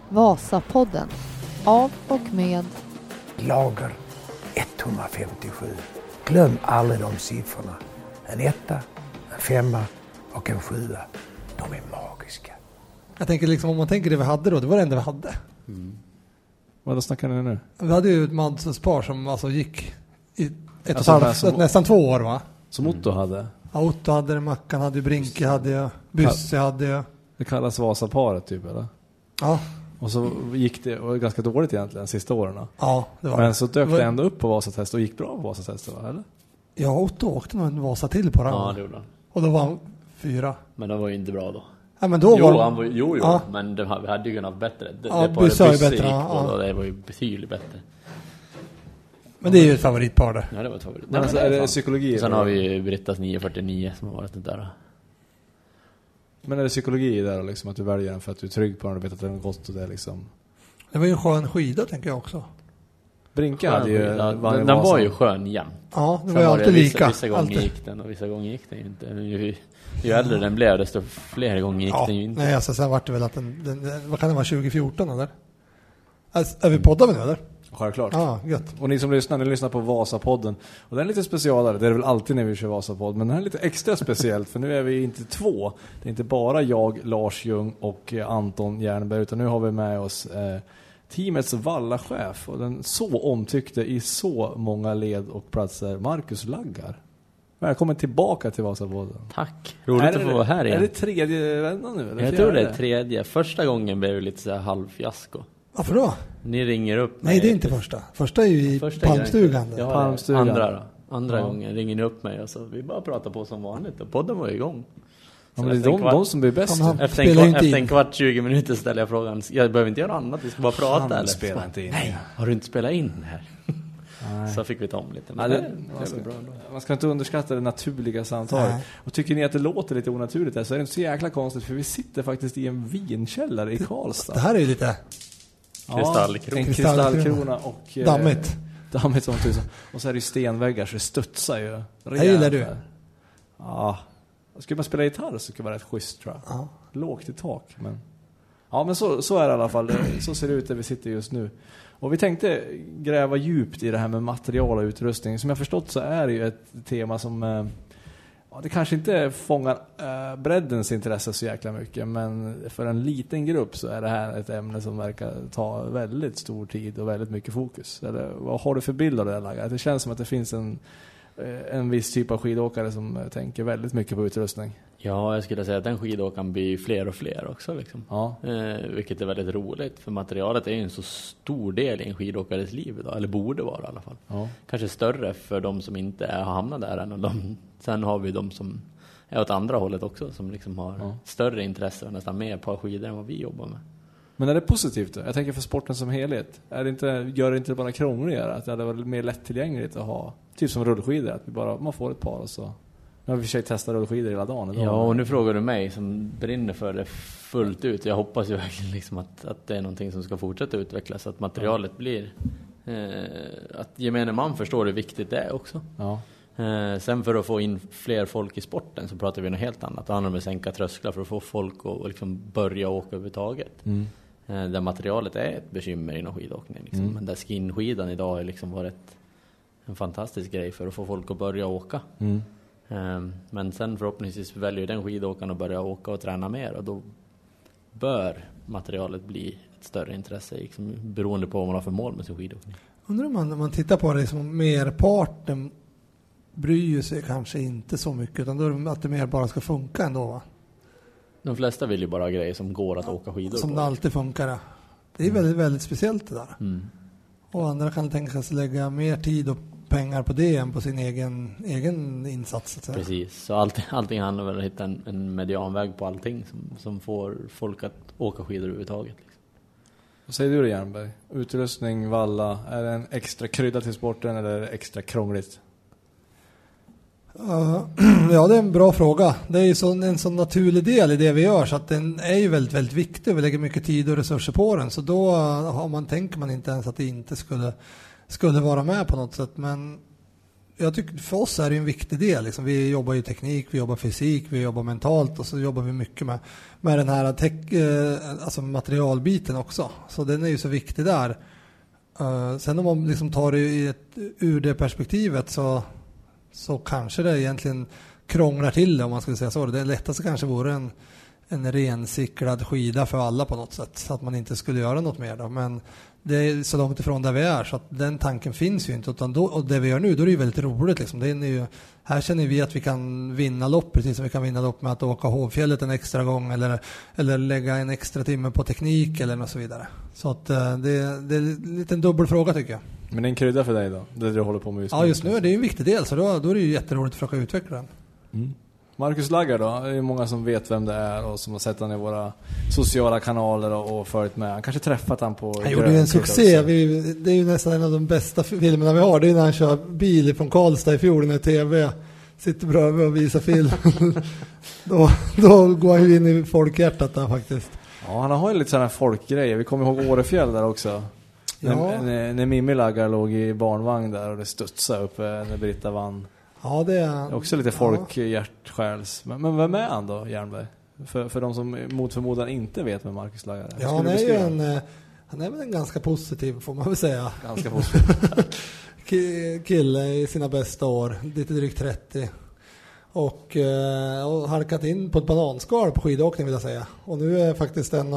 Vasapodden. Av och med Lager 157. Glöm aldrig de siffrorna. En 1, en 5 och en 7. De är magiska. Jag tänker liksom, om man tänker det vi hade då, det var det enda vi hade. Vad snackar ni nu? Vi hade ju ett manspar som alltså gick i ett Alltså och ett halvt, nästan 2 år, va? Som Otto hade? Ja, Otto hade det, Mackan hade, Brinke hade jag, Bysse hade jag. Det kallas Vasaparet typ, eller? Ja. Och så gick det, och ganska dåligt egentligen, sista åren. Ja, det var men det. så dök det ändå upp på Vasatest och gick bra på Vasatest, eller? Ja, Otto åkte nog en Vasa till på den. Ja, det gjorde han. Och då var han 4. Men det var ju inte bra då. Ja, men då var han var, ja. Men vi hade ju kunnat bättre. Ja, det Bysse var ju Bysse bättre. Gick Ja. och det var ju betydligt bättre. Men det är ju ett favoritpar där. Ja, det var ett favorit. Men alltså, är det psykologi? Sen har vi Brittas 949 som har varit det där. Men är det psykologi där liksom, att du väljer den för att du är trygg på den och vet att den är gott och det liksom? Det var ju en skön skida, tänker jag också. Brinka hade ju... Den var ju skön jämt. Ja, det var ju alltid lika. Vissa gånger alltid. gick den och vissa gånger gick den ju inte. Ju äldre den blev, desto fler gånger gick den ju inte. Nej, alltså sen var det väl att den vad kan det vara, 2014 eller? Alltså, är vi poddar med nu eller? Självklart. Ja, gött. Och ni som lyssnar, ni lyssnar på Vasapodden. Och den är lite specialare, det är det väl alltid när vi kör Vasapodd. Men den här är lite extra speciellt, för nu är vi inte 2. Det är inte bara jag, Lars Ljung och Anton Jernberg, utan nu har vi med oss teamets vallachef och den så omtyckte i så många led och platser, Marcus Laggar. Välkommen tillbaka till Vasapodden. Tack. Roligt att få vara här igen. Är det tredje vändan nu? Eller jag tror det är tredje. Första gången blev det lite så här halvfiasko. Varför då? Ni ringer upp mig. Nej, det är inte första. Första är ju i Palmstugan. Ja, Palmstugan. Andra gången ringer ni upp mig och så vi bara pratar på som vanligt och podden var igång. Ja, men det är de som blir bäst. Efter en kvart 20 minuter ställer jag frågan, jag behöver inte göra annat, vi ska bara prata. Han eller? spelar inte in. Nej, har du inte spelat in här? Nej. Så fick vi ta om lite. Men man ska inte underskatta det naturliga samtalet. Nej. Och tycker ni att det låter lite onaturligt här, så är det inte så jäkla konstigt, för vi sitter faktiskt i en vinkällare i Karlstad. Det här är ju lite kristallkrona. En kristallkrona och dammigt. Dammigt som tusen. Och så är det ju stenväggar så det studsar ju. Det gillar du. Ja. Skulle man spela gitarr så skulle det vara rätt schysst, tror jag. Ja. Lågt i tak, men... Ja, men så är det i alla fall. Så ser det ut där vi sitter just nu. Och vi tänkte gräva djupt i det här med material och utrustning. Som jag förstått så är det ju ett tema som... det kanske inte fångar breddens intresse så jäkla mycket, men för en liten grupp så är det här ett ämne som verkar ta väldigt stor tid och väldigt mycket fokus. Eller vad har du för bild av det här? Det känns som att det finns en viss typ av skidåkare som tänker väldigt mycket på utrustning. Ja, jag skulle säga att den skidåkaren blir fler och fler också. Liksom. Ja. Vilket är väldigt roligt, för materialet är ju en så stor del i en skidåkares liv idag, eller borde vara i alla fall. Ja. Kanske större för de som inte har hamnat där än. Sen har vi de som är åt andra hållet också, som liksom har större intresse och nästan mer på skidor än vad vi jobbar med. Men är det positivt då? Jag tänker för sporten som helhet. Gör det inte bara krångligare? Att det hade varit mer lättillgängligt att ha, typ som rullskidor, att man får ett par och så. Nu har vi försökt testa rullskidor hela dagen idag. Ja, och nu frågar du mig som brinner för det fullt ut. Jag hoppas ju verkligen liksom att det är någonting som ska fortsätta utvecklas. Att materialet blir... att gemene man förstår hur viktigt det är också. Ja. Sen för att få in fler folk i sporten så pratar vi om något helt annat. Det handlar om att sänka trösklar för att få folk att liksom börja åka överhuvudtaget. Där materialet är ett bekymmer inom skidåkning. Liksom. Men där skinskidan idag har liksom varit en fantastisk grej för att få folk att börja åka. Men sen förhoppningsvis väljer den skidåkaren att börja åka och träna mer, och då bör materialet bli ett större intresse liksom, beroende på vad man har för mål med sin skidåkning. Undrar om man tittar på det som merparten bryr sig kanske inte så mycket, utan då är det att det mer bara ska funka ändå, va? De flesta vill ju bara ha grejer som går att åka skidor som på. det alltid funkar, ja. Det är väldigt, väldigt speciellt det där. Och andra kan tänka sig lägga mer tid och pengar på det än på sin egen insats. Så. Precis, så allting handlar väl om att hitta en medianväg på allting som får folk att åka skidor överhuvudtaget. Liksom. Vad säger du då, Jernberg? Utrustning, valla, är det en extra krydda till sporten eller är det extra krångligt? Ja, det är en bra fråga. Det är ju en sån naturlig del i det vi gör, så att den är ju väldigt, väldigt viktig. Vi lägger mycket tid och resurser på den, så då tänker man inte ens att det inte skulle vara med på något sätt. Men jag tycker för oss är det en viktig del. Liksom. Vi jobbar i teknik, vi jobbar fysik, vi jobbar mentalt och så jobbar vi mycket med den här alltså materialbiten också. Så den är ju så viktig där. Sen om man liksom tar det ur det perspektivet så kanske det egentligen krånglar till det, om man skulle säga så. Det lättaste kanske vore en rensiklad skida för alla på något sätt, så att man inte skulle göra något mer då. Men det är så långt ifrån där vi är, så att den tanken finns ju inte. Utan och det vi gör nu, då är det ju väldigt roligt liksom. Det är ju, här känner vi att vi kan vinna lopp, precis som vi kan vinna lopp med att åka Hovfjället en extra gång eller lägga en extra timme på teknik eller något så vidare. Så att det är en liten dubbel fråga tycker jag. Men det är en krydda för dig då? Det du håller på med just nu? Ja, just nu är det ju en viktig del, så då är det ju jätteroligt att försöka utveckla den. Mm. Marcus Laggar då? Det är många som vet vem det är och som har sett han i våra sociala kanaler och följt med. Han kanske träffat han på... Han gjorde ju en succé. Det är ju nästan en av de bästa filmerna vi har. Det är när han kör bil från Karlstad i fjol när TV sitter bredvid och visar film. då går han ju in i folkhjärtat där faktiskt. Ja, han har ju lite sådana folkgrejer. Vi kommer ihåg Årefjäll där också. Ja. När Mimmi Laggar låg i barnvagn där och det studsade upp när Britta vann. Ja, det är också lite folkhjärtsjäls. Men vem är han då, Jernberg? För de som mot förmodan inte vet vem Marcus Laggar är. Ja, han är väl en ganska positiv, får man väl säga. Ganska positiv. Kille i sina bästa år, lite drygt 30. Och halkat in på ett bananskal på skidåkning vill jag säga. Och nu är faktiskt en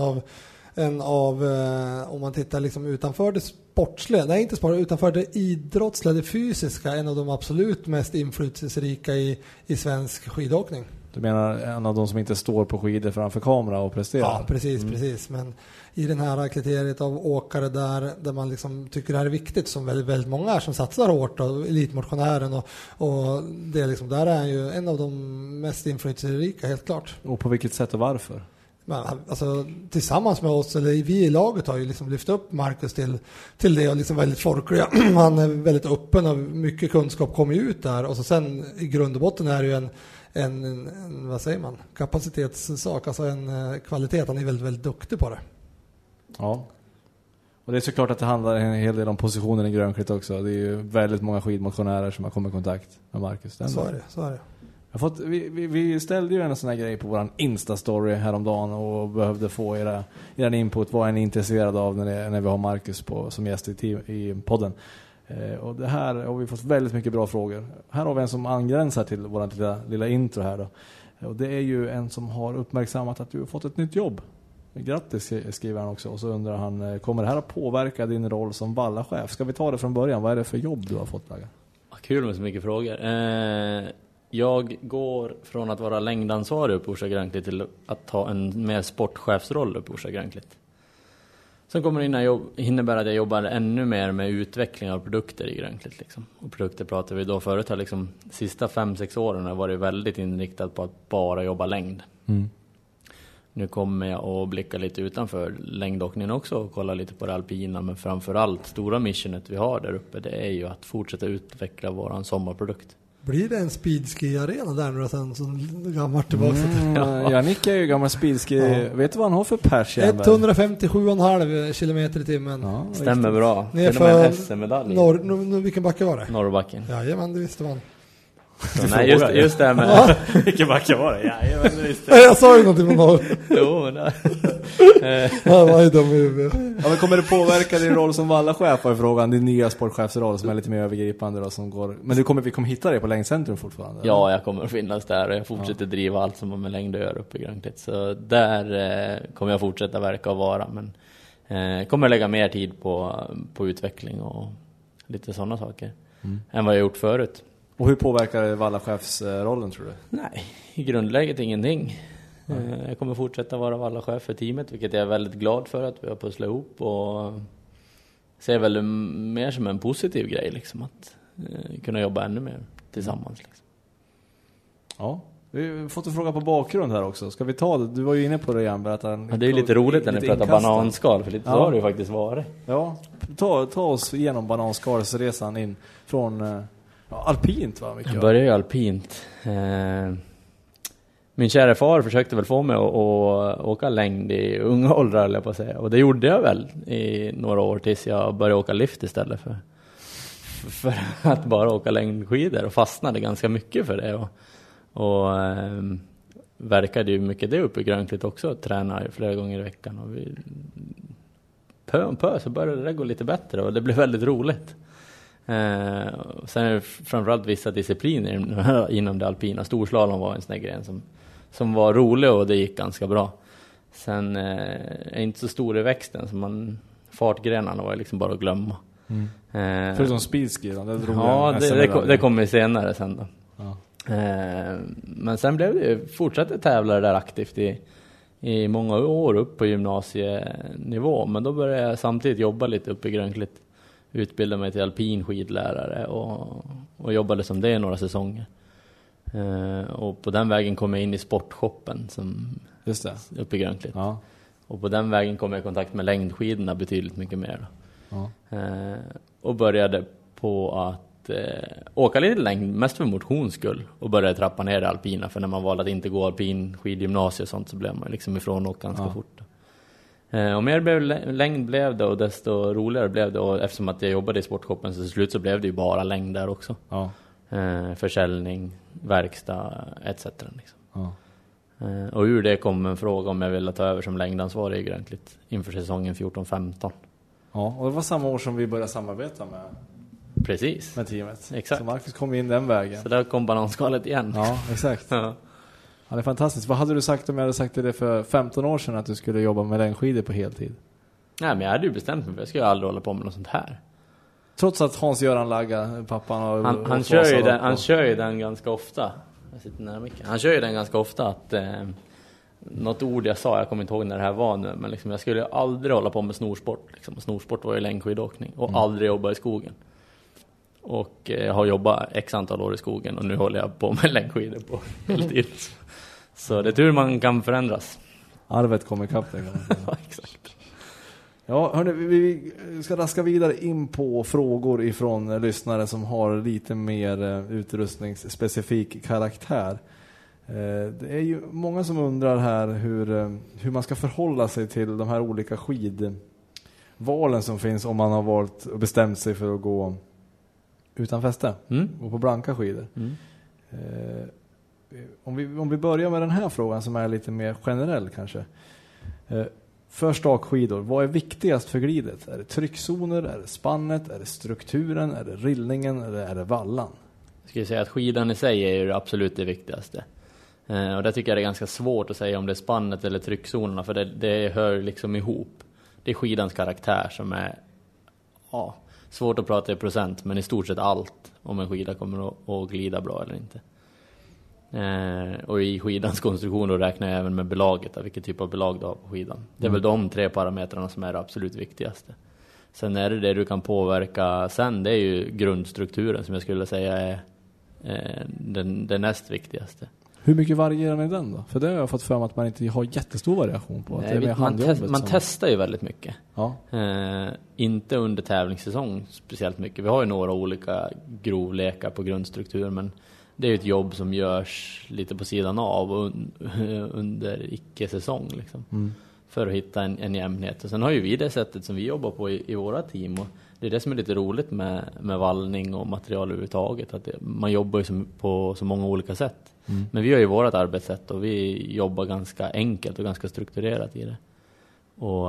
av om man tittar liksom utanför det sportsliga, nej inte sport, utanför det idrottsliga, det fysiska, en av de absolut mest inflytelserika i svensk skidåkning. Du menar en av de som inte står på skidor framför kamera och presterar? Ja, precis. Men i den här kriteriet av åkare där man liksom tycker det här är viktigt, som väldigt, väldigt många är som satsar hårt, och elitmotionären och det är liksom, där är han ju en av de mest inflytelserika, helt klart. Och på vilket sätt och varför? Men, alltså, tillsammans med oss, eller vi i laget har ju liksom lyft upp Marcus till det, och liksom väldigt folkliga. Han är väldigt öppen och mycket kunskap kommer ut där, och så sen i grund och botten är det ju en vad säger man, kapacitetssak, alltså en kvalitet. Han är väldigt, väldigt duktig på det. Ja. Och det är såklart att det handlar en hel del om positionen i grönklitt också. Det är ju väldigt många skidmotionärer som har kommit i kontakt med Marcus. Så är det. Vi ställde ju en sån här grej på våran Insta-story häromdagen och behövde få era input. Vad är ni intresserade av när vi har Marcus som gäst i podden? Och det här har vi fått väldigt mycket bra frågor. Här har vi en som angränsar till våran lilla intro här då. Och det är ju en som har uppmärksammat att du har fått ett nytt jobb. Grattis, skriver han också. Och så undrar han, kommer det här att påverka din roll som vallachef? Ska vi ta det från början? Vad är det för jobb du har fått, Laggar? Kul med så mycket frågor. Jag går från att vara längdansvarig upp i Orsa Grönklitt till att ta en mer sportchefsroll upp i Orsa Grönklitt. Sen kommer det innebära att jag jobbar ännu mer med utveckling av produkter i Grönklitt. Liksom. Och produkter pratar vi då förut har liksom sista 5-6 åren har varit väldigt inriktad på att bara jobba längd. Mm. Nu kommer jag att blicka lite utanför längdåkningen också och kolla lite på det alpina, men framförallt stora missionet vi har där uppe, det är ju att fortsätta utveckla våran sommarprodukt. Blir det en speedski-arena där nu sen som gammalt tillbaka? Jannik är ju gammal speedski. Ja. Vet du vad han har för pers? 157,5 kilometer i timmen. Ja, stämmer bra. Nerför SM-medalj. Vilken backe var det? Norrbacken. Jajamän, det visste man. Nej, just det här med... Vilken backe var det? Jajamän, det visste jag. Jag sa ju någonting med norr. Jo, men det... vad är de i huvudet? Ja, men kommer det påverka din roll som vallachef i frågan? Din nya sportchefsroll som är lite mer övergripande då, som går... Men vi kommer hitta det på längdcentrum fortfarande? Eller? Ja, jag kommer att finnas där och jag fortsätter driva allt som har med längd att göra uppe i Grönklitt. Så där kommer jag fortsätta verka och vara. Men kommer lägga mer tid på utveckling och lite sådana saker än vad jag gjort förut. Och hur påverkar det vallachefsrollen, tror du? Nej, i grundläget ingenting. Jag kommer fortsätta vara vallachef för teamet, vilket jag är väldigt glad för att vi har pusslat ihop, och ser väl mer som en positiv grej liksom, att kunna jobba ännu mer tillsammans liksom. Ja, vi har fått en fråga på bakgrund här också. Ska vi ta det? Du var ju inne på det igen. Ja, det är ju lite roligt när ni pratar bananskal, för lite så har det ju faktiskt varit. Ja, ta oss igenom bananskalsresan in från... alpint, va? Jag började ju alpint. Min kära far försökte väl få mig att åka längd i unga åldrar, eller på att säga. Och det gjorde jag väl i några år tills jag började åka lift istället för. för att bara åka längdskidor och fastnade ganska mycket för det. Och verkade ju mycket det uppe i Grönklitt också. Tränar flera gånger i veckan. Och vi, pö om pö så började det gå lite bättre och det blev väldigt roligt. Sen är det framförallt vissa discipliner inom det alpina. Storslalom var en sån här gren som var rolig och det gick ganska bra. Sen är inte så stor i växten så fartgrenarna var liksom bara att glömma. Förutom speedski då? Det kommer senare sen då. Ja. Men sen blev det fortsatte tävla där aktivt i många år upp på gymnasienivå. Men då började jag samtidigt jobba lite uppe i Grönklitt. Utbildade mig till alpin skidlärare och jobbade som det i några säsonger. Och på den vägen kom jag in i sportshoppen som Just det. uppe i Grönklitt. Ja. Och på den vägen kom jag i kontakt med längdskidorna betydligt mycket mer. Ja. Och började på att åka lite längd, mest för motions skull. Och började trappa ner det alpina. För när man valde att inte gå alpin skidgymnasium och sånt så blev man liksom ifrån och ganska fort. Och mer längd blev det och desto roligare blev det. Och eftersom att jag jobbade i sportshoppen så till slut så blev det ju bara längd där också. Ja. Försäljning, verkstad etc. Liksom. Ja. Och ur det kom en fråga om jag ville ta över som längdansvarig i Grönklitt inför säsongen 14-15. Ja, och det var samma år som vi började samarbeta med Precis. teamet. Exakt. Så Marcus kom in den vägen. Så där kom bananskalet igen. Ja, exakt. Ja, det är fantastiskt. Vad hade du sagt om jag hade sagt till dig för 15 år sedan att du skulle jobba med längdskidor på heltid? Nej, men jag hade ju bestämt mig för jag skulle aldrig hålla på med något sånt här. Trots att Hans-Göran Lagga, pappan och han kör ju den ganska ofta. Jag sitter nära mycket. Han kör ju den ganska ofta att något ord jag sa, jag kommer inte ihåg när det här var nu, men liksom, jag skulle aldrig hålla på med snorsport. Liksom. Snorsport var ju längdskidåkning och aldrig jobba i skogen. Och jag har jobbat x antal år i skogen och nu håller jag på med längdskidor på heltid. Så det är tur man kan förändras. Arvet kommer ikapp den gången. Ja, exakt. Ja, hörni, vi ska raska vidare in på frågor ifrån lyssnare som har lite mer utrustningsspecifik karaktär. Det är ju många som undrar här hur man ska förhålla sig till de här olika skidvalen som finns om man har valt och bestämt sig för att gå utan fäste och på blanka skidor. Om vi börjar med den här frågan som är lite mer generell kanske. För stakskidor, vad är viktigast för glidet? Är det tryckzoner, är det spannet, är det strukturen, är det rillningen eller är det vallan? Jag skulle säga att skidan i sig är ju absolut det viktigaste. Och det tycker jag är ganska svårt att säga om det är spannet eller tryckzonerna, för det hör liksom ihop. Det är skidans karaktär som är svårt att prata i procent, men i stort sett allt om en skida kommer att glida bra eller inte. Och i skidans konstruktion då räknar jag även med belaget, vilket typ av belag du har på skidan. Det är väl de 3 parametrarna som är det absolut viktigaste. Sen är det du kan påverka sen, det är ju grundstrukturen som jag skulle säga är det näst viktigaste. Hur mycket varierar ni den då? För det har jag fått för mig att man inte har jättestor variation på. Att det är man testar ju väldigt mycket. Ja. Inte under tävlingssäsong speciellt mycket. Vi har ju några olika grovlekar på grundstruktur, men det är ju ett jobb som görs lite på sidan av och under icke-säsong liksom. För att hitta en jämnhet. Och sen har ju vi det sättet som vi jobbar på i våra team, och det är det som är lite roligt med vallning och material överhuvudtaget, att man jobbar ju på så många olika sätt. Men vi har ju vårt arbetssätt och vi jobbar ganska enkelt och ganska strukturerat i det. Och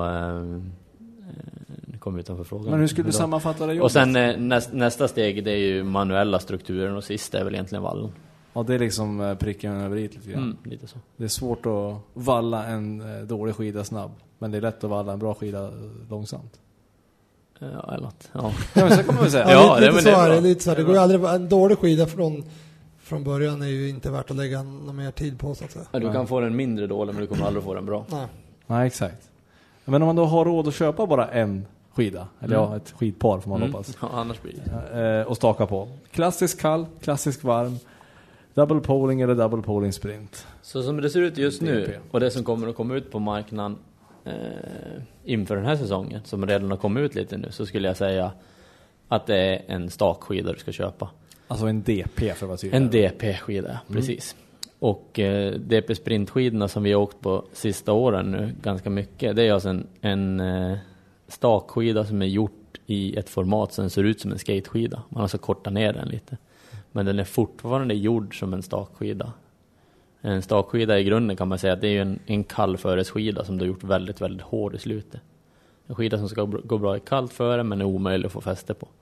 nu kommer vi utanför frågan. Men hur skulle du sammanfatta det jobbet? Och sen nästa steg, det är ju manuella strukturen, och sista är väl egentligen vallen. Ja, det är liksom pricken över i lite grann. Lite så. Det är svårt att valla en dålig skida snabb, men det är lätt att valla en bra skida långsamt. Ja, eller något. Ja. Ja, men så kommer man säga. Ja, det är lite så här. Det går ju aldrig, en dålig skida från början är ju inte värt att lägga någon mer tid på, så att säga. Ja, du kan få den mindre dålig, men du kommer aldrig få den bra. Nej, exakt. Men om man då har råd att köpa bara en skida, eller ett skidpar får man hoppas. Ja, annars blir det. Och staka på. Klassisk kall, klassisk varm, double poling eller double poling sprint. Så som det ser ut just nu, och det som kommer att komma ut på marknaden inför den här säsongen, som redan har kommit ut lite nu, så skulle jag säga att det är en stakskida du ska köpa. Alltså en DP för vad tydligt. En DP-skida, precis. Och DP-sprintskidorna som vi har åkt på sista åren nu ganska mycket, det är alltså en stakskida som är gjort i ett format som ser ut som en skateskida. Man har alltså kortat ner den lite. Men den är fortfarande gjord som en stakskida. En stakskida i grunden kan man säga att det är en kallföresskida som du har gjort väldigt, väldigt hård i slutet. En skida som ska gå bra i kallt före men är omöjlig att få fäste på.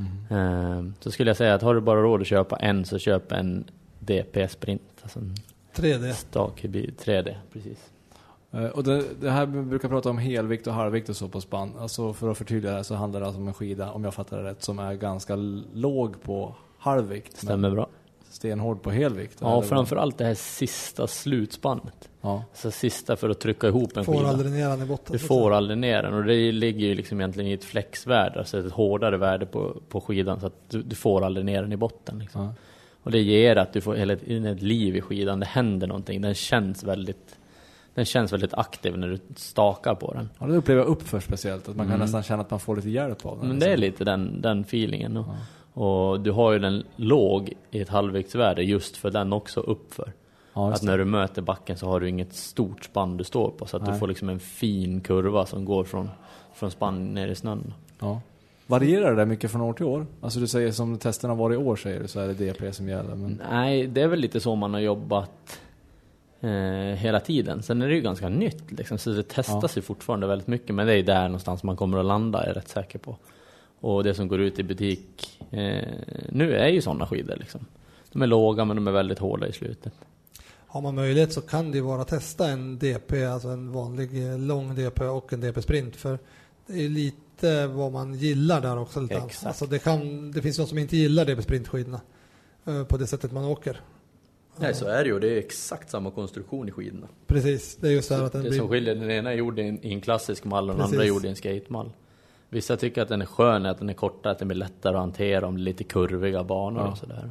Så skulle jag säga att har du bara råd att köpa en, så köp en DP Sprint. Alltså en 3D. Stakbil 3D, precis. Och det här brukar prata om helvikt och halvvikt och så på spann. Alltså för att förtydliga det här så handlar det alltså om en skida, om jag fattar det rätt, som är ganska låg på halvvikt. Stämmer bra. Stenhård på helvikt. Ja, framförallt det här sista slutspannet. Ja. Så sista för att trycka ihop en skida. Får aldrig ner den i botten. Du får aldrig ner den. Och det ligger ju liksom egentligen i ett flexvärde. Alltså ett hårdare värde på skidan. Så att du får aldrig ner den i botten. Liksom. Ja. Och det ger att du får ett liv i skidan. Det händer någonting. Den känns väldigt aktiv när du stakar på den. Ja, det upplever jag uppför speciellt. Att man kan nästan känna att man får lite hjälp av den. Men det är lite den feelingen. Och du har ju den låg i ett halvviktsvärde just för den också uppför. Ja, att när du möter backen så har du inget stort spann du står på. Så att du får liksom en fin kurva som går från spann ner i snön. Ja. Varierar det mycket från år till år? Alltså du säger som testerna var i år, säger du, så är det DP som gäller. Men... Nej, det är väl lite så man har jobbat hela tiden. Sen är det ju ganska nytt liksom, så det testas ju fortfarande väldigt mycket. Men det är där någonstans man kommer att landa, är jag rätt säker på. Och det som går ut i butik nu är ju sådana skidor liksom. De är låga men de är väldigt hårda i slutet. Har man möjlighet så kan det ju vara testa en DP, alltså en vanlig lång DP och en DP Sprint, för det är lite vad man gillar där också. Lite. Alltså det finns någon som inte gillar DP Sprint-skidorna på det sättet man åker. Nej, så är det ju. Det är exakt samma konstruktion i skidorna. Precis, det är just så att den det blir... som skiljer, den ena är gjord i en klassisk mall och den andra är gjord i en skatemall. Vissa tycker att den är skön, att den är kortare, att den blir lättare att hantera om det är lite kurviga banor och sådär.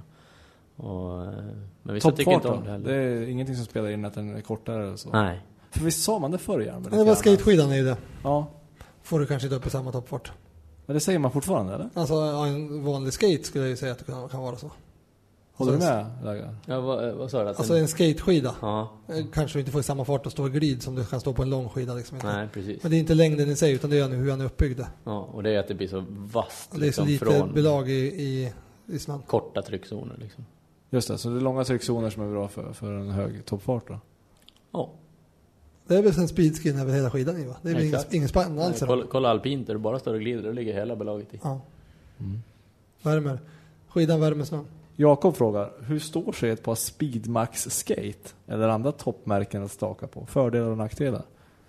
Men vissa tycker inte om det heller. Det är ingenting som spelar in att den är kortare eller så. Nej. För visst sa man det förr igen? Det var skateskidan är ju det. Ja. Får du kanske inte upp i samma toppfart. Men det säger man fortfarande, eller? Alltså en vanlig skate skulle jag ju säga att det kan vara så. Håller du med, Läggar? Ja, vad sa du? Alltså en skateskida. Ja. Kanske inte får i samma fart att stå i glid som du kan stå på en lång skida. Liksom. Nej, precis. Men det är inte längden i sig, utan det är hur han är uppbyggd. Ja, och det är att det blir så vasst. Det är så liksom, lite belag i snön. Korta tryckzoner liksom. Just det, så det är långa tryckzoner som är bra för en hög toppfart då? Ja. Det är väl en speedskin över hela skidan i, va? Det är väl ingen spann alls. Kolla alpint där du bara står och glider, då ligger hela belaget i. Ja. Värmer. Skidan värmer snön. Jakob frågar, hur står sig ett par Speedmax Skate eller andra toppmärken att staka på? Fördelar och nackdelar?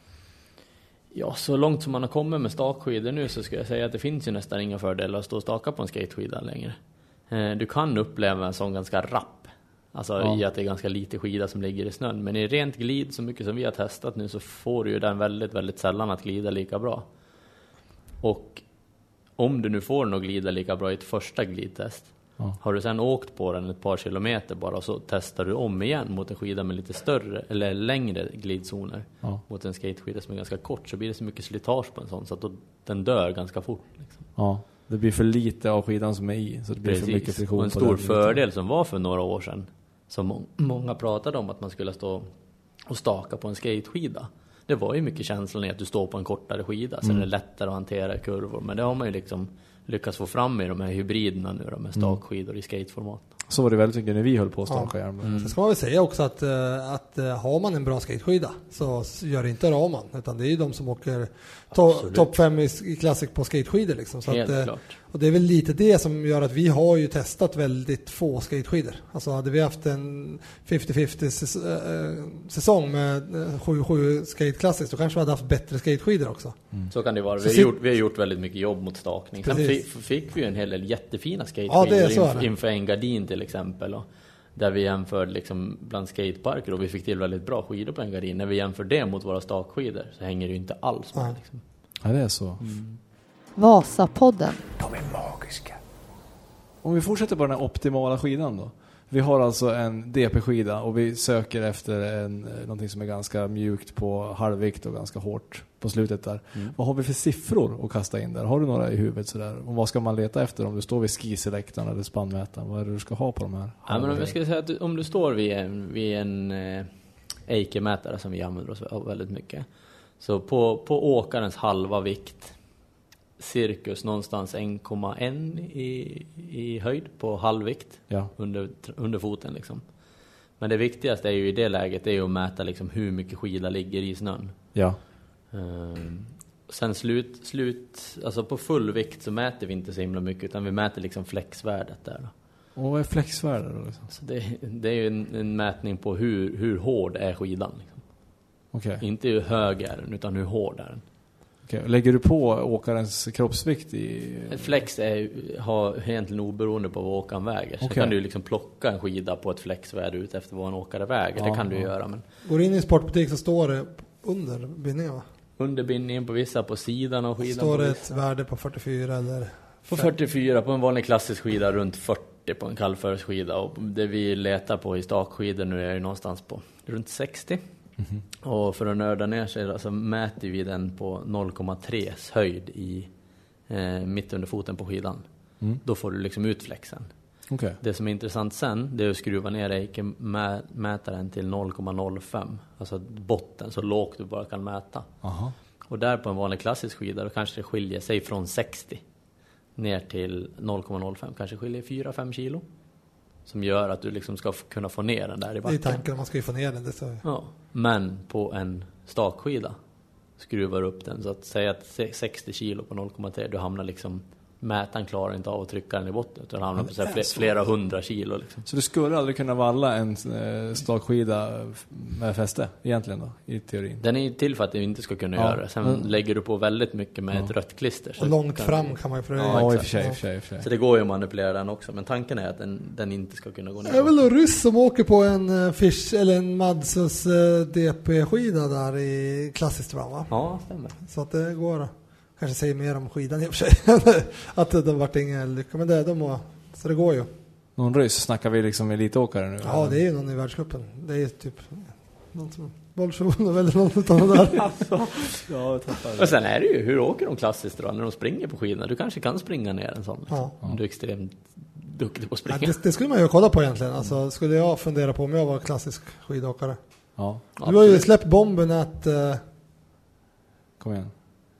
Ja, så långt som man har kommit med stakskidor nu så ska jag säga att det finns ju nästan inga fördelar att stå och staka på en skateskida längre. Du kan uppleva en sån ganska rapp. Alltså i att det är ganska lite skida som ligger i snön. Men i rent glid, så mycket som vi har testat nu, så får du ju den väldigt, väldigt sällan att glida lika bra. Och om du nu får den att glida lika bra i ett första glidtest, har du sen åkt på den ett par kilometer bara, så testar du om igen mot en skida med lite större eller längre glidzoner mot en skateskida som är ganska kort, så blir det så mycket slitage på en sån så att den dör ganska fort liksom. Ja, det blir för lite av skidan som är i, så det blir för mycket friktion. Och en stor fördel som var för några år sedan, som många pratade om, att man skulle stå och staka på en skateskida. Det var ju mycket känslan i att du står på en kortare skida, så det är lättare att hantera kurvor. Men det har man ju liksom lyckats få fram i de här hybriderna nu, de här stakskidor i skateformat. Så var det väldigt mycket när vi höll på att staka järn. Sen ska man väl säga också att har man en bra skateskida så gör det inte Raman, utan det är ju de som åker topp 5 i Classic på skateskidor liksom. Så helt att, klart. Och det är väl lite det som gör att vi har ju testat väldigt få skateskidor. Alltså hade vi haft en 50-50 säsong med 7 skate Classics, så kanske vi hade haft bättre skateskidor också. Så kan det vara. Vi har gjort väldigt mycket jobb mot stakning. Sen fick vi en hel del jättefina skateskidor inför en gardin till exempel. Och där vi jämförde liksom bland skateparker, och vi fick till väldigt bra skidor på en gardin. När vi jämför det mot våra stakskidor så hänger det ju inte alls med. Liksom. Ja, det är så. Vasapodden. De är magiska. Om vi fortsätter på den här optimala skidan då. Vi har alltså en DP-skida och vi söker efter någonting som är ganska mjukt på halvvikt och ganska hårt på slutet där. Vad har vi för siffror att kasta in där? Har du några i huvudet sådär? Och vad ska man leta efter om du står vid skiselektorn eller spannmätaren? Vad är det du ska ha på de här? Ja, men jag skulle säga att om du står vid en Eike-mätare som vi använder oss av väldigt mycket. Så på åkarens halva vikt cirkus någonstans 1,1 i höjd på halvvikt under foten liksom. Men det viktigaste är ju i det läget är att mäta liksom hur mycket skida ligger i snön. Ja. Sen alltså på full vikt så mäter vi inte så himla mycket, utan vi mäter liksom flexvärdet där då. Och vad är flexvärdet då liksom? Så det är ju en mätning på hur hård är skidan liksom. Okay. Inte hur hög är den, utan hur hård är den. Okay. Lägger du på åkarens kroppsvikt i... Ett flex har egentligen oberoende på vad åkaren väger. Så kan du liksom plocka en skida på ett flexvärde ut efter vad en åkare väger. Det kan du göra. Men... Går in i en sportbutik så står det under bindningen, va? Under bindningen på vissa, på sidan av skidan. Står det ett värde på 44 eller... På 44 på en vanlig klassisk skida, runt 40 på en kallförsskida. Och det vi letar på i stakskidor nu är ju någonstans på runt 60. Mm-hmm. Och för att nörda ner sig då, så mäter vi den på 0,3 höjd i mitt under foten på skidan. Då får du liksom ut flexen. Okay. Det som är intressant sen, det är att skruva ner mätaren till 0,05. Alltså botten, så lågt du bara kan mäta. Aha. Och där på en vanlig klassisk skida då kanske det skiljer sig från 60 ner till 0,05. Kanske skiljer 4-5 kilo. Som gör att du liksom ska kunna få ner den där i backen. Det är tanken, man ska ju få ner den. Det så. Ja, men på en stakskida skruvar upp den. Så att säga att 60 kilo på 0,3, du hamnar liksom... Mätaren klarar inte av att trycka den i botten, utan hamnar på flera 100 kilo liksom. Så du skulle aldrig kunna valla en stakskida med fäste egentligen då, i teorin? Den är till för att du inte ska kunna göra det. Sen lägger du på väldigt mycket med ett rött klister. Så och långt fram kan man ju för i och för sig. Så det går ju att manipulera den också. Men tanken är att den inte ska kunna gå ner. Det är väl då ryss som åker på en Fish eller en Madsus DP-skida där i klassiskt fram, va? Ja, stämmer. Så att det går. Kanske säger mer om skidan i och för sig. Att det vart ingen lycka. Men så det går ju. Någon ryss, snackar vi liksom elitåkare nu? Ja, det är ju någon i världscupen. Det är typ någon som Bolsjunov eller någon utav det där. Och sen är det ju, hur åker de klassiskt då när de springer på skidorna? Du kanske kan springa ner en sån. Liksom. Ja. Du är extremt duktig på att springa. Ja, det skulle man ju kolla på egentligen. Alltså, skulle jag fundera på om jag var klassisk skidåkare. Ja. Du har ju släppt bomben att... Kom igen.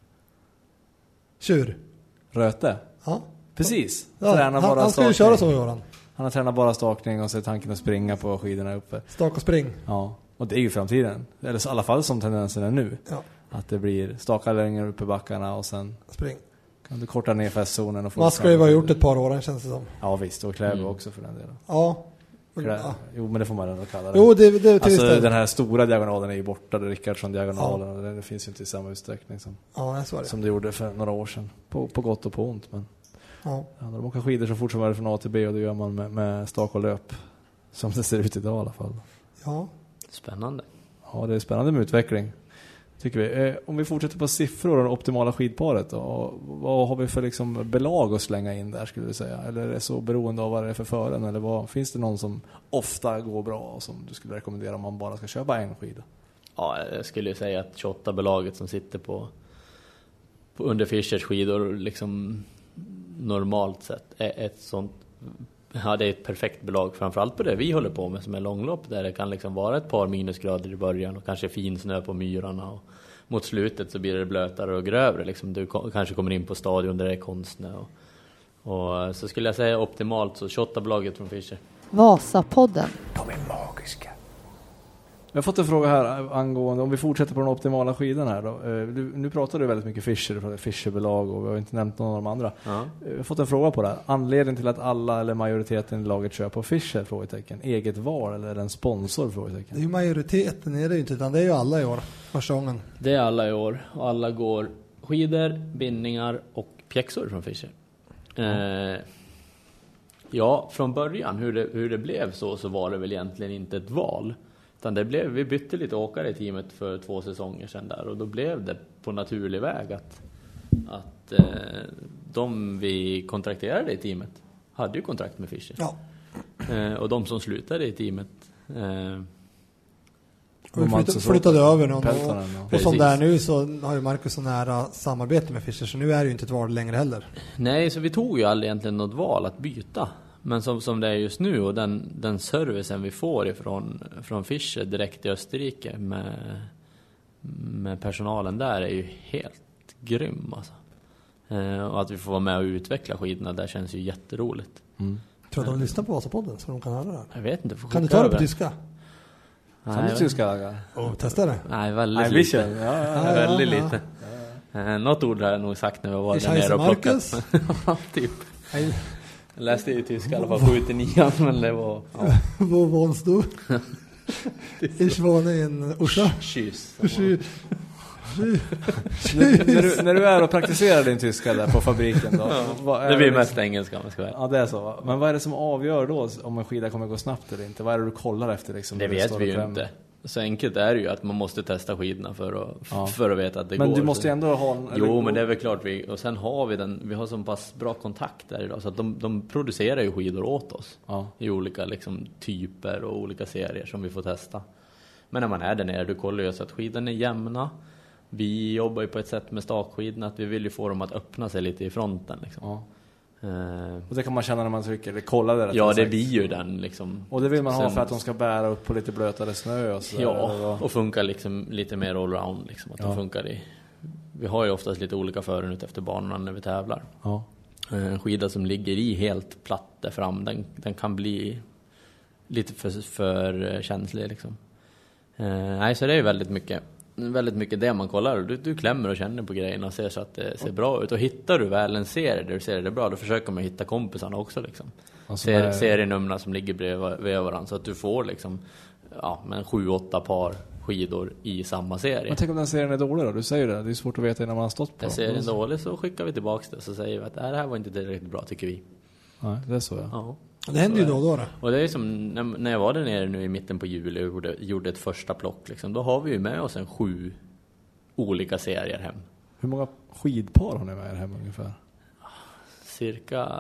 Tjur. Röte? Ja. Precis. Ja, han ska ju köra så, Göran. Han har tränat bara stakning och så är tanken att springa på skidorna uppe. Stak och spring. Ja, och det är ju framtiden. Eller i alla fall som tendensen är nu. Ja. Att det blir stakar längre upp i backarna och sen... Spring. Kan du korta ner fästzonen och få... Man ska ju vara gjort ett par år, känns det som. Ja visst, och Kläbo också för den delen. Ja. Jo, men det får man ändå kalla det. Jo, det alltså den här stora diagonalen är ju borta, det Rickardsson-diagonalen. Ja. Det finns ju inte i samma utsträckning som det gjorde för några år sedan. På gott och på ont, men... Ja. De åker skidor så fort som är från A till B och det gör man med stak och löp. Som det ser ut idag i alla fall. Ja. Spännande. Ja, det är spännande med utveckling. Tycker vi. Om vi fortsätter på siffror och det optimala skidparet då, vad har vi för liksom belag att slänga in där skulle du säga? Eller är det så beroende av vad det är för fören? Eller finns det någon som ofta går bra och som du skulle rekommendera om man bara ska köpa en skida? Ja, jag skulle säga att 28-belaget som sitter på under Fischers skidor liksom normalt sett är ett sånt. Ja, det är ett perfekt belag, framförallt på det vi håller på med som är långlopp, där det kan liksom vara ett par minusgrader i början och kanske fin snö på myrarna och mot slutet så blir det blötare och grövre liksom. Du kanske kommer in på stadion där det är konstsnö och så skulle jag säga optimalt så 28-bolaget från Fischer. Vasapodden. De är magiska. Jag har fått en fråga här angående, om vi fortsätter på den optimala skidan här då. Nu pratar du väldigt mycket Fischerbelag och vi har inte nämnt någon av de andra. Ja. Jag har fått en fråga på det här. Anledningen till att alla eller majoriteten i laget kör på Fischer? Frågetecken. Eget val eller är det en sponsor? Frågetecken. Det är ju majoriteten, är det ju inte, utan det är ju alla i år. Första gången. Det är alla i år och alla går skidor, bindningar och pjäxor från Fischer. Ja, från början hur det blev så var det väl egentligen inte ett val. Utan vi bytte lite åkare i teamet för 2 säsonger sedan där. Och då blev det på naturlig väg att de vi kontrakterade i teamet hade ju kontrakt med Fischer. Ja. Och de som slutade i teamet... flyttade över någon. Och som det är nu så har ju Marcus så nära samarbete med Fischer. Så nu är det ju inte ett val längre heller. Nej, så vi tog ju aldrig egentligen något val att byta. Men som det är just nu och den servicen vi får från Fischer direkt i Österrike med personalen där är ju helt grym alltså. Och att vi får vara med och utveckla skidorna, det känns ju jätteroligt. Tror du att de lyssnar på Vasapodden så de kan höra det här? Jag vet inte. Kan du ta det på tyska? Kan du tyska? Testa det. Nej, väldigt lite. Väldigt lite. Något ord har jag nog sagt när vi var där nere och plockat. Typ. Jag läste ju tyska i alla fall 7-9, men det var... Vad var du? Ich wohne in Orsa. Kyss. När du är och praktiserar din tyska där på fabriken då, det blir mest engelska, man ska väl. Ja, det är så. Men vad är det som avgör då om en skida kommer gå snabbt eller inte? Vad är det du kollar efter liksom? Det vet vi ju inte. Så enkelt är det ju att man måste testa skidorna för att veta att det går. Men du måste ju ändå ha Jo, men det är väl klart och sen har vi har så pass bra kontakt där idag så att de producerar ju skidor åt oss. I olika liksom typer och olika serier som vi får testa. Men när man är där nere, du kollar ju så att skidorna är jämna. Vi jobbar ju på ett sätt med stakskidorna att vi vill ju få dem att öppna sig lite i fronten liksom. Och det kan man känna när man trycker eller kollar det. Ja, det blir ju den liksom. Och det vill man ha för att de ska bära upp på lite blötare snö och så. Ja, och funkar liksom lite mer allround liksom, att de funkar i. Vi har ju oftast lite olika fören ut efter banorna när vi tävlar. En skida som ligger i helt platt där fram, den kan bli lite för känslig liksom. Nej, så det är ju väldigt mycket det man kollar. Du klämmer och känner på grejerna och ser så att det ser bra ut. Och hittar du väl en serie där du ser det bra, då försöker man hitta kompisarna också liksom. Serienumren som ligger bredvid varandra så att du får liksom 7-8 par skidor i samma serie. Men tänk om den serien är dålig då? Du säger det är svårt att veta innan man har stått på. Är serien dålig så skickar vi tillbaka det så säger vi att det här var inte tillräckligt bra tycker vi. Nej, det är så ja. Det händer ju då. Och det är som när jag var där nere nu i mitten på juli och gjorde ett första plock liksom, då har vi ju med oss 7 olika serier hem. Hur många skidpar har ni med er hem ungefär? Cirka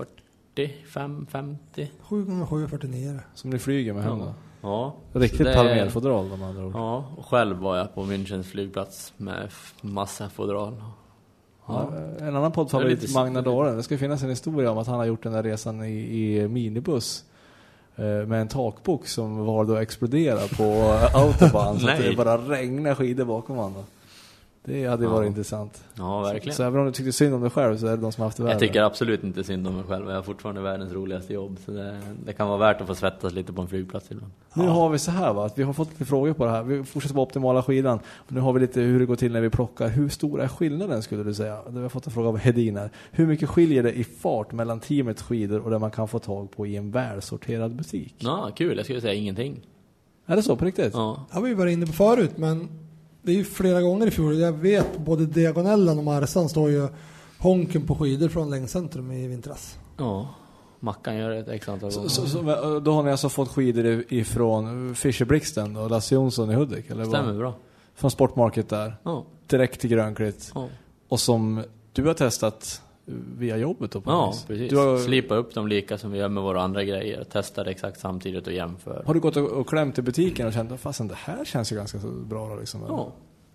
45-50. 7x7 49. Som ni flyger med hem då? Ja. Riktigt Palmer-fodral de andra ord. Ja, och själv var jag på Münchens flygplats med massa fodral. Ja. En annan poddfavorit, Magna Dåren. Det ska finnas en historia om att han har gjort den där resan i minibuss med en takbok som var då exploderad på autobahn så att det bara regnar skidor bakom honom. Det hade varit intressant. Ja, verkligen. Så även om du tyckte synd om dig själv så är det de som har haft det värre. Jag tycker absolut inte synd om mig själv. Jag har fortfarande världens roligaste jobb. Så det kan vara värt att få svettas lite på en flygplats ibland. Nu har vi så här att vi har fått lite frågor på det här. Vi fortsätter på optimala skidan. Nu har vi lite hur det går till när vi plockar. Hur stor är skillnaden skulle du säga? Vi har fått en fråga av Hedin här. Hur mycket skiljer det i fart mellan teamets skidor och det man kan få tag på i en välsorterad butik? Ja, kul. Jag skulle säga ingenting. Är det så på riktigt? Ja. Jag var ju bara inne på förut, men det är ju flera gånger i fjol. Jag vet både Diagonellen och Marsan står ju honken på skidor från Längdcentrum i vintras. Ja, Mackan gör ett extra antal gånger. Så då har ni alltså fått skidor ifrån Fischer Blixten och Lasse Jonsson i Hudik? Eller stämmer bra. Från Sportmarket där? Ja. Direkt till Grönklitt? Ja. Och som du har testat via jobbet då på precis. Du har... Slipa upp dem lika som vi gör med våra andra grejer. Testa det exakt samtidigt och jämför. Har du gått och klämt i butiken och känt att fastän det här känns ju ganska så bra då, liksom? Ja.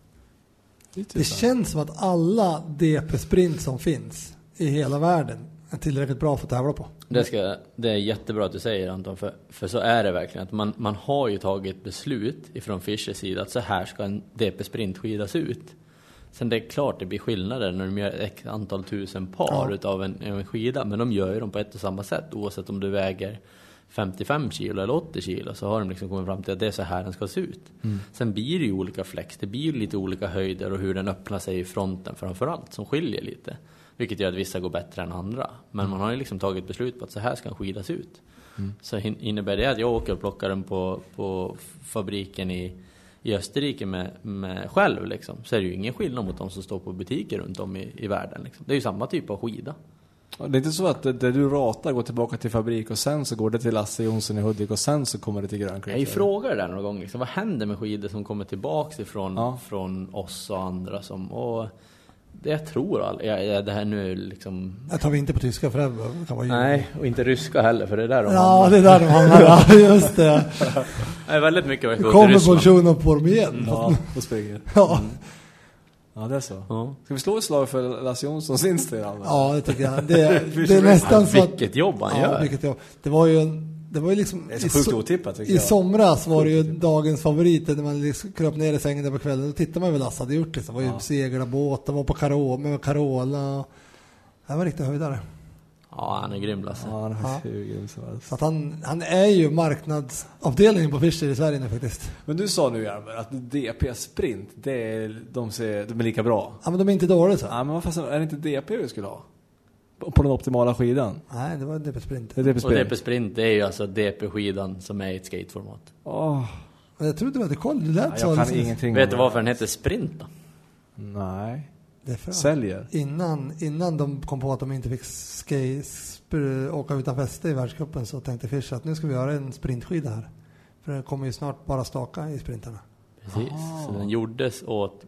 Det känns som att alla DP-sprint som finns i hela världen är tillräckligt bra för att tävla på. Det är jättebra att du säger, Anton, för så är det verkligen att man har ju tagit beslut ifrån Fischers sida att så här ska en DP-sprint skidas ut. Sen det är klart det blir skillnader när de gör ett antal tusen par utav en skida, men de gör ju dem på ett och samma sätt oavsett om du väger 55 kilo eller 80 kilo, så har de liksom kommit fram till att det är så här den ska se ut. Sen blir det ju olika flex, det blir ju lite olika höjder och hur den öppnar sig i fronten framförallt som skiljer lite, vilket gör att vissa går bättre än andra, men man har ju liksom tagit beslut på att så här ska en skidas ut. Så innebär det att jag åker och plockar den på fabriken i Österrike med själv liksom, så är det ju ingen skillnad mot de som står på butiker runt om i världen liksom. Det är ju samma typ av skida. Det är inte så att det du ratar går tillbaka till fabrik och sen så går det till Lasse Jonsson i Hudik och sen så kommer det till Grönklitt. Jag frågar det där några gånger liksom, vad händer med skidor som kommer tillbaka från oss och andra som, och det jag tror det här nu liksom... Jag tar vi inte på tyska för det kan vara... Nej, och inte ryska heller, för det är där de hamnar. Ja, det är där de hamnar, ja, just det. Det är väldigt mycket att gå kommer till Ryssland. Kommer på på dem igen. Ja, och springer. Ja. Ja, det är så. Ja. Ska vi slå ett slag för Lasse Jonssons Instagram? Ja, det tycker jag. Det är nästan så att... Vilket jobb han gör. Vilket jobb. Det var ju det var ju liksom Det är så sjukt otippat tycker i jag. somras var det ju dagens favorit när man liksom kröp ner i sängen där på kvällen. Då tittade man väl Lasse hade gjort det. Det var ju segla båt, det var på Carola. Det var riktigt höjdare. Ja, han är grym Lasse. Ja, han är hur grym som helst. Så att han är ju marknadsavdelningen på Fischer i Sverige nu faktiskt. Men du sa nu Järver att DP Sprint, de är lika bra. Ja, men de är inte dåliga så. Ja, men vad fan, är det inte DP vi skulle ha? På den optimala skidan? Nej, det var DP Sprint. Det är DP Och Sprint. DP Sprint, det är ju alltså DP-skidan som är i ett skateformat. Men jag trodde du hade koll. Du lät så. Jag kan liksom. ingenting. Vet du varför den heter Sprint då? Nej. Det är för Säljer. Innan de kom på att de inte fick åka utan fäste i världscupen så tänkte Fischer att nu ska vi göra en sprintskida här. För den kommer ju snart bara staka i sprintarna. Precis, så den gjordes åt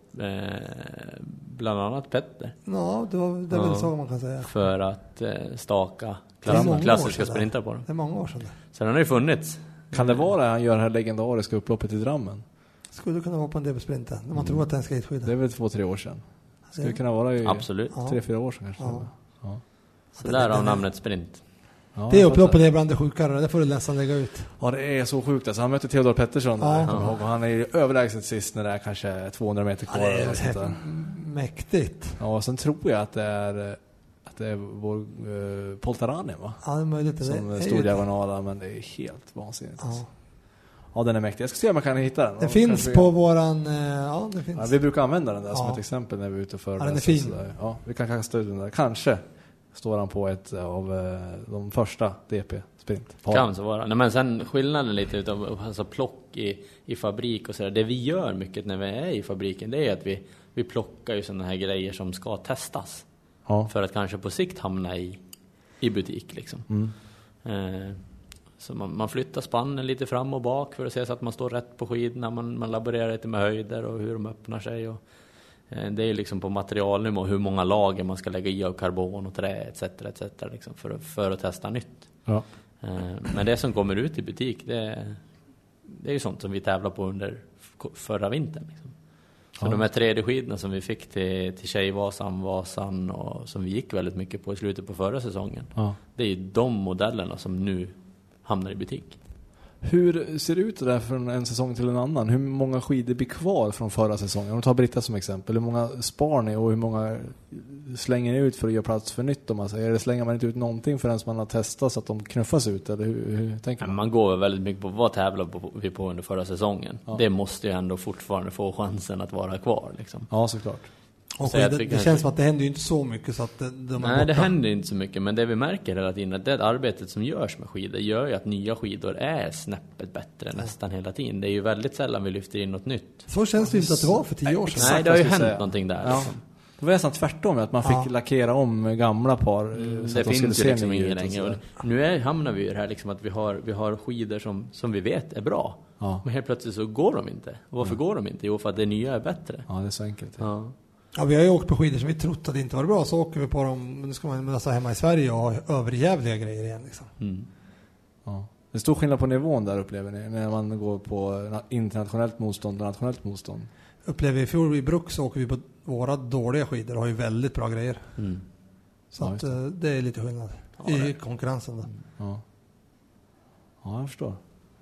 bland annat Petter. Ja, det är väl så man kan säga. För att staka Det är många år klassiska sedan sprintar på den. Det är många år sedan. Så den har ju funnits. Kan det vara han gör det här legendariska upploppet i Drammen? Skulle kunna vara på en DB-sprinten. När man tror att det är en skateskida. Det är väl 2-3 år sedan. Skulle Det- kunna vara i Absolut. 3-4 år sedan kanske. Ja. Ja. Så där har namnet Sprint. Ja, Det är jag upploppet fattar. är bland det sjukare. Det får du nästan lägga ut. Ja, det är så sjukt. Alltså, han mötte Theodor Pettersson där, Ja. kommer jag ihåg. Och han är ju överlägset sist när det är kanske 200 meter kvar. Det eller något sånt är där. mäktigt. Ja, och sen tror jag att det är vår Poltarani, va? Ja, det är möjligt. Det Som är stor ju- diagonala, men det är helt vansinnigt. Ja. Ja, den är mäktig. Jag ska se om jag kan hitta den. Det Ja, finns kanske på våran... Ja, det finns. Ja, vi brukar använda den där som Ja. ett exempel när vi är ute och föreläser. Ja, den är fin. och sådär. Ja, vi kan kasta ut den där. Kanske står han på ett av de första DP-sprint. Kan så vara. Nej, men sen skillnaden lite utav alltså plock i fabrik och sådär. Det vi gör mycket när vi är i fabriken, det är att vi plockar ju sådana här grejer som ska testas. Ja. För att kanske på sikt hamna i butik liksom. Så man flyttar spannen lite fram och bak för att se så att man står rätt på skidorna. Man laborerar lite med höjder och hur de öppnar sig. Och, det är liksom på materialnivå hur många lager man ska lägga i av karbon och trä etc. liksom, för att testa nytt. Ja. Men det som kommer ut i butik, det är ju sånt som vi tävlar på under förra vintern. Liksom. Så de här 3D-skidorna som vi fick till Tjejvasan, Vasan och som vi gick väldigt mycket på i slutet på förra säsongen. Ja. Det är ju de modellerna som nu hamnar i butik. Hur ser det ut det där från en säsong till en annan? Hur många skidor blir kvar från förra säsongen? Om du tar Britta som exempel. Hur många spar ni och hur många slänger ni ut för att göra plats för nytt? Om man säger? Eller slänger man inte ut någonting förrän man har testat så att de knuffas ut? Eller hur tänker man? Man går väldigt mycket på vad tävlar vi på under förra säsongen. Ja. Det måste ju ändå fortfarande få chansen att vara kvar. Liksom. Ja, såklart. Och Så jag det tycker känns som att det händer ju inte så mycket så att de är Nej, borta. det händer inte så mycket. Men det vi märker hela tiden att det arbetet som görs med skidor gör ju att nya skidor är snäppet bättre nästan hela tiden. Det är ju väldigt sällan vi lyfter in något nytt. Så känns det inte att det var för 10 år sedan. Exakt. Nej, det har ju vad jag skulle hänt säga. någonting där. Ja. Liksom. Det var nästan tvärtom, att man fick lackera om gamla par. Så Det att de skulle finns ju se liksom nya ingen ut och längre. sådär. Och nu hamnar vi ju här liksom att vi har skidor som vi vet är bra. Ja. Men helt plötsligt så går de inte. Och varför går de inte? Jo, för att det nya är bättre. Ja, det är så enkelt. Ja. Ja, vi har ju åkt på skidor som vi trott att det inte var bra. Så åker vi på dem, nu ska man alltså hemma i Sverige och ha överjävliga grejer igen. Liksom. Mm. Ja. Det är stor skillnad på nivån där, upplever ni, när man går på internationellt motstånd och nationellt motstånd. Upplever vi i fjol i Bruck så åker vi på våra dåliga skidor och har ju väldigt bra grejer. Mm. Så Ja, att, just det är lite skillnad i konkurrensen då. Ja, ja, jag förstår.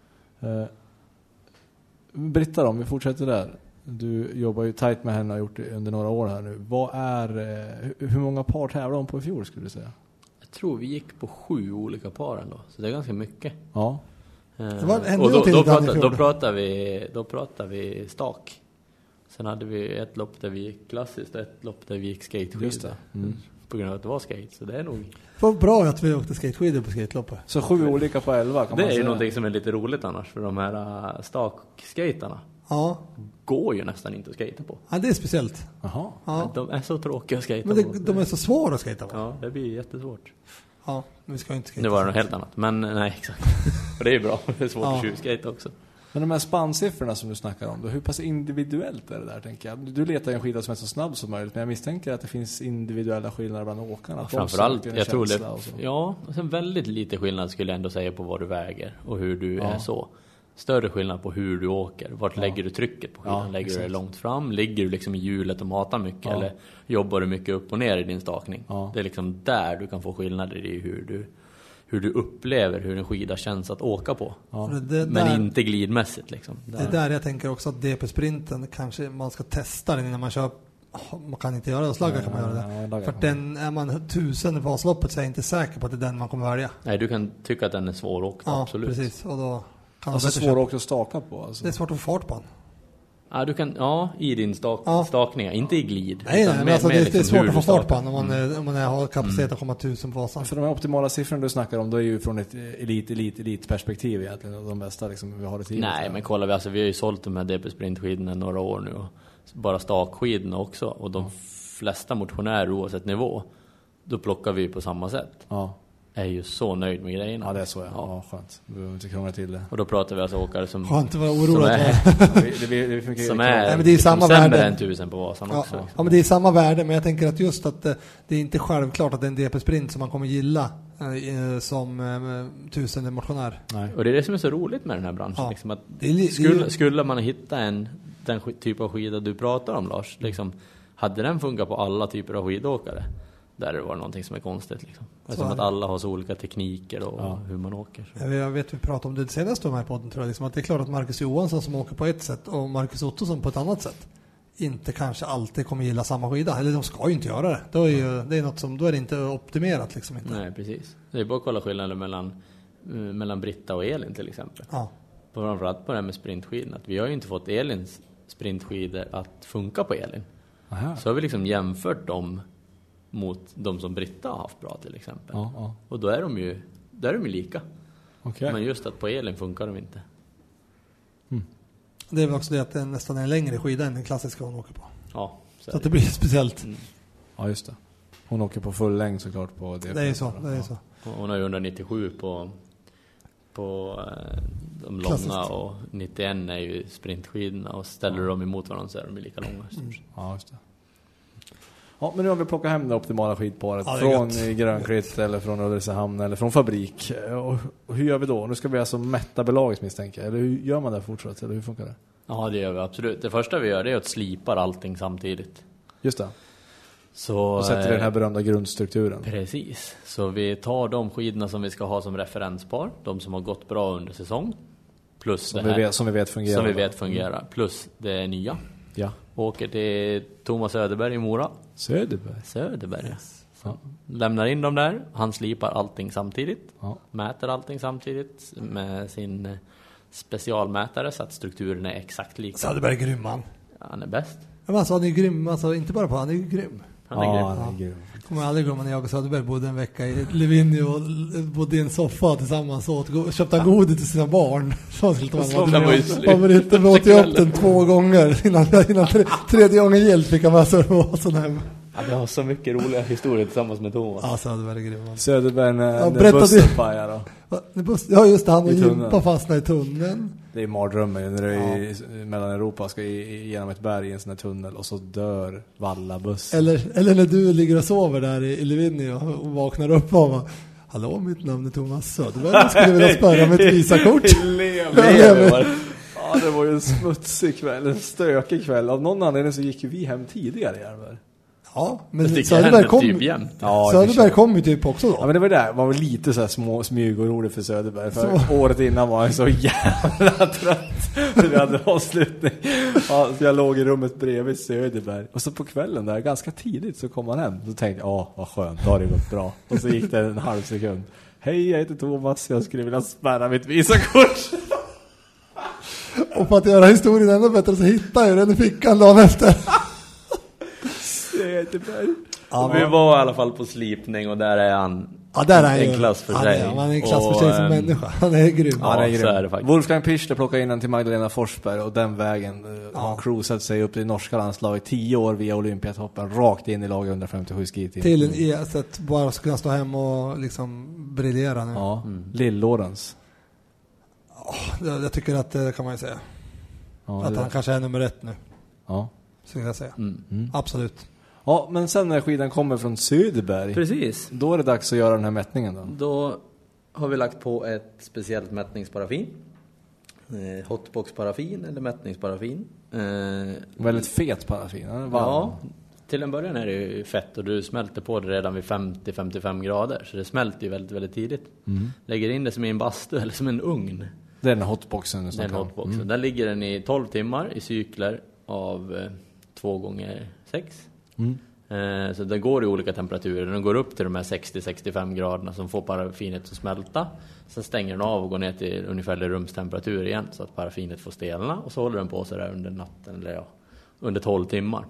Britta då, om vi fortsätter där. Du jobbar ju tajt med henne och har gjort det under några år här nu. Hur många par tävlade hon på i fjol, skulle du säga? Jag tror vi gick på 7 olika par ändå. Så det är ganska mycket. Ja. var ännu Och till ibland i fjol. då pratar vi stak. Sen hade vi ett lopp där vi gick klassiskt och ett lopp där vi gick skateskidor. Just det. Mm. På grund av att det var skate. Så det är nog... Vad bra att vi åkte skateskidor på skateloppet. Så 7 olika på 11 kan Det man är ju säga. någonting som är lite roligt annars. För de här stakskaterna Ja. går ju nästan inte att skata på. Ja, det är speciellt. Jaha. Ja. De är så tråkiga att skata Men på. de är så svåra att skata på. Ja, det blir jättesvårt. Ja, men vi ska ju inte skata. Det var något helt annat. Men nej, exakt. Och det är ju bra. Det är svårt Ja. att tjuvskata också. Men de här spansiffrorna som du snackar om då, hur pass individuellt är det där, tänker jag? Du letar ju en skida som är så snabb som möjligt, men jag misstänker att det finns individuella skillnader bland åkarna. Att de Framförallt, söker en jag tror känsla och så. det. Ja, och sen väldigt lite skillnad skulle jag ändå säga på vad du väger och hur du Ja. är så. Större skillnad på hur du åker. Vart lägger du trycket på skidan? Ja, lägger du det exakt. långt fram? Ligger du liksom i hjulet och matar mycket? Ja. Eller jobbar du mycket upp och ner i din stakning? Ja. Det är liksom där du kan få skillnader i hur du upplever hur en skida känns att åka på. Ja. Men inte glidmässigt liksom. Det är där jag tänker också att DP-sprinten kanske man ska testa den innan man kör. Man kan inte göra det, och slagga kan man göra det. Ja, för att den, är man 1000 i Vasaloppet så är jag inte säker på att det är den man kommer välja. Nej, du kan tycka att den är svår att åka, Ja, absolut. precis. Och då kan Alltså svår också att staka på. Alltså. Det är svårt att få fart på den. Ja, du kan, i din stakningar, inte i glid. Nej, men alltså, det är liksom svårt hur att få du fart på startar. den om man har kapacitet att komma 1000 på Vasan. För de här optimala siffrorna du snackar om, då är ju från ett elit-perspektiv egentligen. De bästa liksom vi har det till. Nej, men kolla, alltså, vi har ju sålt de här DP-sprintskidorna några år nu. Och bara stakskidorna också. Och de flesta motionärer oavsett nivå, då plockar vi på samma sätt. Ja. Är ju så nöjd med grejerna. Ja, det är så. Ja, skönt. Vi behöver inte krångla till det. Och då pratar vi alltså åkare som... Skönt att vara som orolig. är, som är, Nej, men det är samma sämre värde. än 1000 på Vasan också. Ja, liksom. ja, men det är samma värde, men jag tänker att just att det är inte självklart att det är en DP-sprint som man kommer gilla som 1000 motionär. Nej. Och det är det som är så roligt med den här branschen. Ja. Liksom, att Det är skulle man hitta den typ av skida du pratar om, Lars, liksom, hade den funkat på alla typer av skidåkare, där det var någonting som är konstigt. Liksom. Som att alla har så olika tekniker och hur man åker. Så. Jag vet, vi pratade om det senaste om här podden, tror jag. Liksom, att det är klart att Marcus Johansson som åker på ett sätt och Marcus Ottosson på ett annat sätt inte kanske alltid kommer gilla samma skida. Eller de ska ju inte göra det. Då är det inte optimerat. Liksom, inte. Nej, precis. Det är bara att kolla skillnaden mellan Britta och Elin till exempel. Ja. Framförallt på det här med sprintskidorna. Att vi har ju inte fått Elins sprintskidor att funka på Elin. Aha. Så har vi liksom jämfört dem mot de som Britta har haft bra till exempel. Ja. Och då är de ju lika. Okay. Men just att på Elin funkar de inte. Det är väl också det att det nästan är en längre skida än den klassiska hon åker på. Ja, Så att det blir speciellt. Ja, just det. Hon åker på full längd såklart på det. Det är så. Hon har ju 197 på de Klassiskt. långa och 91 är ju sprintskidorna, och ställer dem emot varandra så är de lika långa. Ja, just det. Ja, men nu har vi plockat hem det optimala skidparet från från Grönklitt eller från Ulricehamn eller från fabrik. Och hur gör vi då? Nu ska vi alltså mätta belaget, misstänker jag. Eller hur gör man det fortsatt? Eller hur funkar det? Ja, det gör vi absolut. Det första vi gör är att slipa allting samtidigt. Just det. Så Och sätter den här berömda grundstrukturen. Precis. Så vi tar de skidorna som vi ska ha som referenspar, de som har gått bra under säsong, plus Som vi vet fungerar. Plus det nya. Ja. Åker till Thomas Söderberg i Mora. Söderberg. Yes. Ja. Lämnar in dem där. Han slipar allting samtidigt. Ja. Mäter allting samtidigt med sin specialmätare så att strukturen är exakt lika. Söderberg är grym, man. Han är bäst. Men alltså, han är grym. Alltså, inte bara på, han är ju grym. Han är grym. Kommer aldrig glömma när jag och Söderberg bodde en vecka i Livigno och bodde i en soffa tillsammans och köpte godis till sina barn. Så skulle vi åt ju upp den 2 gånger innan tredje gången hjälp fick han med sig och sån här. Ja, vi har så mycket roliga historier tillsammans med Thomas. Ja, Söderberg är grym. Söderberg när bussen pajar då. Ja, just det, han och Jimpa fastnade i tunneln. Det är mardrömmen när du är i mellan Europa ska genom ett berg i en sån här tunnel och så dör Vallabussen. Eller när du ligger och sover där i Livigno och vaknar upp och bara, hallå, mitt namn är Thomas Söderberg. Jag skulle vilja spöra med ett visakort. Ja, det var ju en smutsig kväll, en stökig kväll. Av någon anledning så gick ju vi hem tidigare, Järver. Ja, men Söderberg kom, typ jämt. Ja, Söderberg kom ju typ också då. Ja, men det var där, var väl lite så här smygorolig för Söderberg. För året innan var jag så jävla trött. Vi hade avslutning. Ja, så jag låg i rummet bredvid Söderberg. Och så på kvällen där, ganska tidigt så kom han hem. Så tänkte jag, vad skönt, då har det gått bra. Och så gick det en halv sekund. Hej, jag heter Thomas, jag skulle vilja spärra mitt visakort. Och för att göra historien ännu bättre så hittade jag den i fickan dagen efter. Ja, vi var i alla fall på slipning och där är han en klass för sig. Han är en klass för sig som människa. Han är grym. Ja, så är det faktiskt. Wolfgang Pichler plockade in den till Magdalena Forsberg och den vägen har cruisat sig upp i norska landslaget 10 år via Olympiatoppen rakt in i lag 157 skiteam. Till en ES bara ska stå hem och liksom briljera nu. Ja, Lill-Lorentz. Jag tycker att det kan man ju säga. Ja, att han kanske är nummer 1 nu. Ja. Så jag säga. Absolut. Ja, men sen när skidan kommer från Söderberg. Precis. Då är det dags att göra den här mätningen då. Då har vi lagt på ett speciellt mätningsparaffin. Hotbox-paraffin eller mätningsparaffin. Väldigt fet paraffin. Ja, Till en början är det ju fett och du smälter på det redan vid 50-55 grader. Så det smälter ju väldigt, väldigt tidigt. Lägger in det som i en bastu eller som en ugn. Det är den hotboxen du snackar om. Där ligger den i 12 timmar i cykler av 2x6. Så det går i olika temperaturer. Den går upp till de här 60-65 graderna som får paraffinet att smälta. Sen stänger den av och går ner till ungefär rumstemperatur igen så att paraffinet får stelna. Och så håller den på sig där under natten eller under 12 timmar.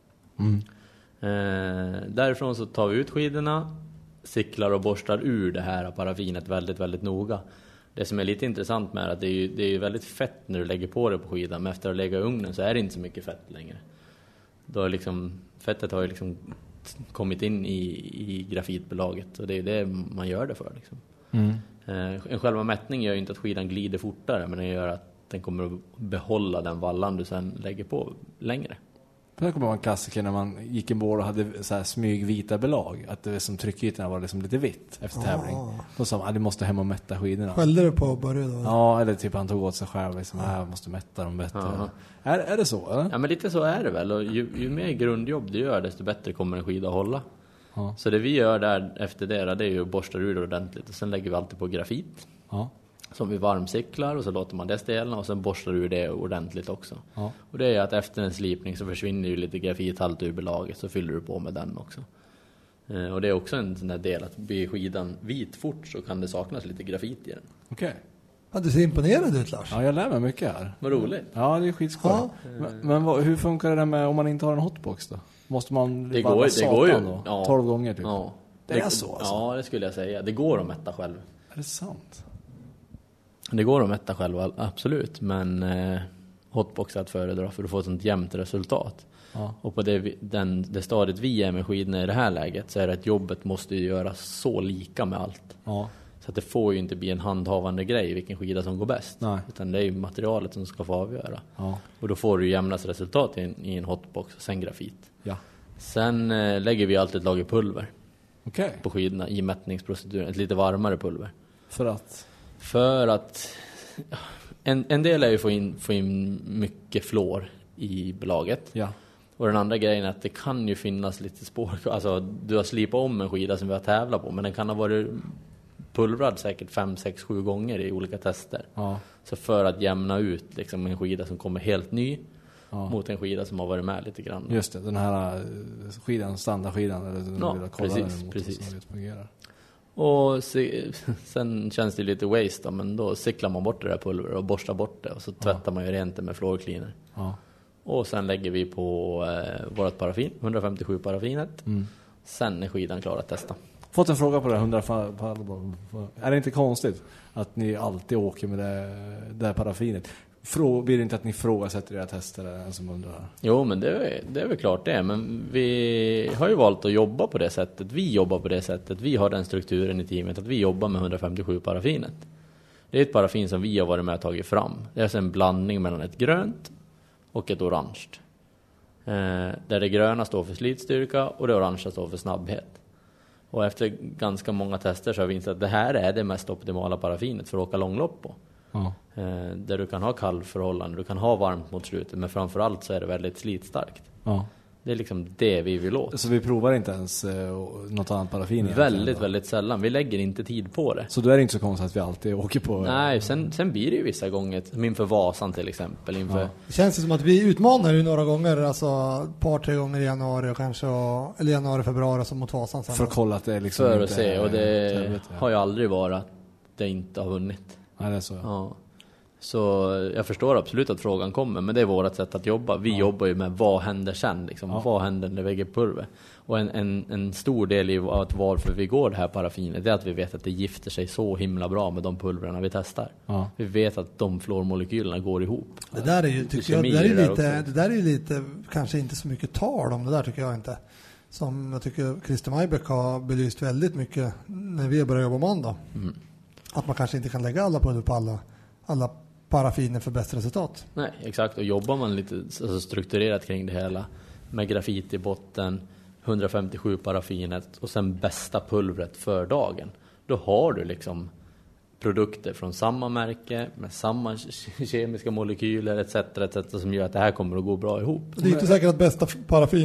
Därifrån så tar vi ut skidorna, cyklar och borstar ur det här paraffinet väldigt, väldigt noga. Det som är lite intressant med att det är ju väldigt fett när du lägger på det på skidan, men efter att lägga i ugnen så är det inte så mycket fett längre. Då är liksom, fettet har ju liksom kommit in i grafitbelaget och det är det man gör det för liksom. En själva mättning gör ju inte att skidan glider fortare, men den gör att den kommer att behålla den vallan du sen lägger på längre. Det kommer vara en klassiker när man gick en bål och hade så här smygvita belag. Att det som tryckytorna var liksom lite vitt efter tävling. Då sa man, du måste hem och mätta skidorna. Skällde du på Börje då? Ja, eller typ han tog åt sig själv. Liksom, jag måste mätta dem bättre. Är det så, eller? Ja, men lite så är det väl. Och ju mer grundjobb du gör, desto bättre kommer en skida att hålla. Så det vi gör där efter det är ju att borsta ur det ordentligt. Och sen lägger vi alltid på grafit. Som vi varmcyklar och så låter man det stelna och sen borstar ur det ordentligt också. Och det är att efter en slipning så försvinner ju lite grafithalt ur belaget, så fyller du på med den också. Och det är också en sån där del att blir skidan vit fort så kan det saknas lite grafit i den. Okej. Ja, du ser imponerad ut, Lars. Ja, jag lär mig mycket här. Vad roligt. Ja, det är skitskoj. Men hur funkar det där med om man inte har en hotbox då? Måste man det går ju då? 12 gånger typ? Ja. Det är så alltså? Ja, det skulle jag säga. Det går att mätta själv. Är det sant? Det går att mätta själv, absolut. Men hotbox är att föredra för att få ett sånt jämnt resultat. Och på det stadiet vi är med skidorna i det här läget så är det att jobbet måste ju göras så lika med allt. Så att det får ju inte bli en handhavande grej vilken skida som går bäst. Nej. Utan det är ju materialet som ska få avgöra. Och då får du jämnast resultat i en hotbox och sen grafit. Sen lägger vi alltid ett lager pulver på skidorna i mättningsproceduren. Ett lite varmare pulver. För att en del är ju att få in mycket fluor i belaget. Och den andra grejen är att det kan ju finnas lite spår. Alltså du har slipat om en skida som vi har tävlat på, men den kan ha varit pulvrad säkert 5, 6, 7 gånger i olika tester. Så för att jämna ut liksom en skida som kommer helt ny mot en skida som har varit med lite grann. Just det, den här skidan, standardskidan. Eller precis. Och sen känns det lite waste då, men då cyklar man bort det där pulver och borstar bort det och så tvättar man ju rent det med fluorcleaner. Och sen lägger vi på vårt paraffin, 157 paraffinet. Sen är skidan klar att testa. Fått en fråga på det här 100. Är det inte konstigt att ni alltid åker med det här paraffinet? Blir det inte att ni frågasätter era tester eller som undrar? Jo, men det är väl klart det. Men vi har ju valt att jobba på det sättet. Vi jobbar på det sättet. Vi har den strukturen i teamet att vi jobbar med 157 paraffinet. Det är ett paraffin som vi har varit med och tagit fram. Det är alltså en blandning mellan ett grönt och ett orange. Där det gröna står för slitstyrka och det orangea står för snabbhet. Och efter ganska många tester så har vi insett att det här är det mest optimala paraffinet för att åka långlopp på. Där du kan ha kallförhållanden, du kan ha varmt mot slutet, men framförallt så är det väldigt slitstarkt. Det är liksom det vi vill åt. Så vi provar inte ens något annat paraffin? Väldigt sällan. Vi lägger inte tid på det. Så då är det inte så konstigt att vi alltid åker på... Nej, sen blir det ju vissa gånger, som inför Vasan till exempel. Det känns som att vi utmanar ju några gånger, alltså ett par, 3 gånger i januari kanske, eller januari, februari som mot Vasan. För att kolla att det är liksom för att se, och det har ju aldrig varit att det inte har vunnit. Nej, det är så. Så jag förstår absolut att frågan kommer, men det är vårt sätt att jobba. Vi jobbar ju med vad händer sen, liksom. Vad händer när vi lägger pulver? Och en stor del i att varför vi går det här paraffinet är att vi vet att det gifter sig så himla bra med de pulverna vi testar. Vi vet att de fluormolekylerna går ihop. Det där är ju, tycker jag, det där är ju lite, kanske inte så mycket tal om det där, tycker jag inte. Som jag tycker Christer Majbäck har belyst väldigt mycket när vi börjar jobba måndag. Att man kanske inte kan lägga alla pulver på alla paraffiner för bäst resultat. Nej, exakt. Och jobbar man lite strukturerat kring det hela med grafit i botten, 157 paraffinet och sen bästa pulvret för dagen, då har du liksom produkter från samma märke med samma kemiska molekyler etc. som gör att det här kommer att gå bra ihop. Det är inte säkert att bästa paraffin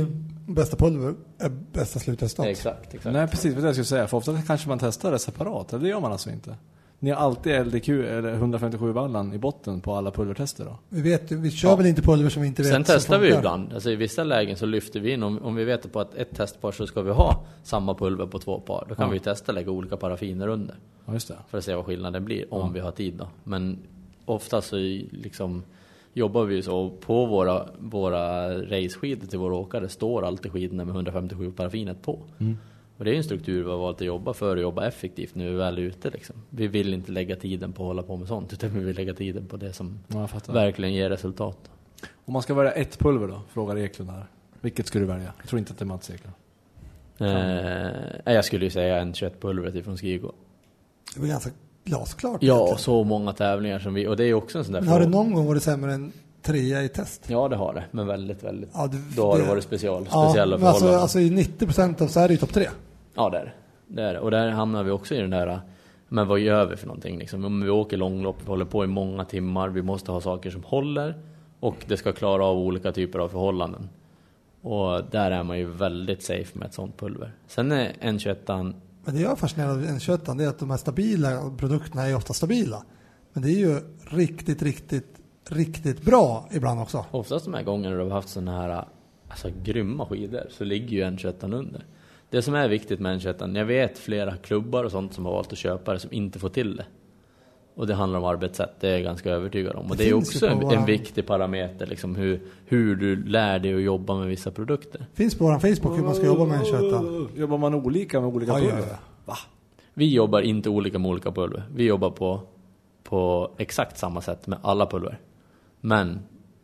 bästa pulver är bästa slutresultat. Exakt. Nej, precis vad jag skulle säga. För ofta kanske man testar det separat. Eller det gör man alltså inte. Ni har alltid LDQ eller 157 vallan i botten på alla pulvertester då? Vi kör väl inte pulver som vi inte vet. Sen testar vi ibland. Alltså i vissa lägen så lyfter vi in. Om vi vet på att ett testpar så ska vi ha samma pulver på 2 par. Då kan vi testa lägga olika paraffiner under. Ja, just det. För att se vad skillnaden blir om vi har tid då. Men ofta så liksom jobbar vi så på våra raceskidor till våra åkare står alltid skidorna med 157 paraffinet på. Och det är en struktur vi har valt att jobba för, att jobba effektivt när vi väl är ute liksom. Vi vill inte lägga tiden på att hålla på med sånt, utan vi vill lägga tiden på det som verkligen ger resultat. Om man ska välja ett pulver då, frågar Eklund här. Vilket skulle du välja? Jag tror inte att det är Mats Eklund. Jag skulle ju säga en 21-pulvret ifrån Skigo. Det var ganska glasklart. Ja, egentligen. så många tävlingar som vi... Och det är också en sån där Men har det någon gång varit sämre än 3 i test? Ja, det har det. Men väldigt... Ja, då har det varit speciella men förhållanden. alltså i 90% av så är det ju topp 3. Ja, det är det. Och där hamnar vi också i den där... Men vad gör vi för någonting? Liksom? Om vi åker långlopp, vi håller på i många timmar. Vi måste ha saker som håller. Och det ska klara av olika typer av förhållanden. Och där är man ju väldigt safe med ett sånt pulver. Sen är N21... Men det jag är fascinerad av N21 det är att de här stabila produkterna är ofta stabila. Men det är ju riktigt bra ibland också. Oftast de här gångerna du har haft såna här grymma skidor så ligger ju N21 under. Det som är viktigt med N21, jag vet flera klubbar och sånt som har valt att köpa det som inte får till det. Och det handlar om arbetssätt, det är jag ganska övertygad om. Och det är också en viktig parameter, liksom hur du lär dig att jobba med vissa produkter. Finns på vår Facebook hur man ska jobba med N21. Jobbar man olika med olika pulver? Ja. Va? Vi jobbar inte olika med olika pulver. Vi jobbar på exakt samma sätt med alla pulver. Men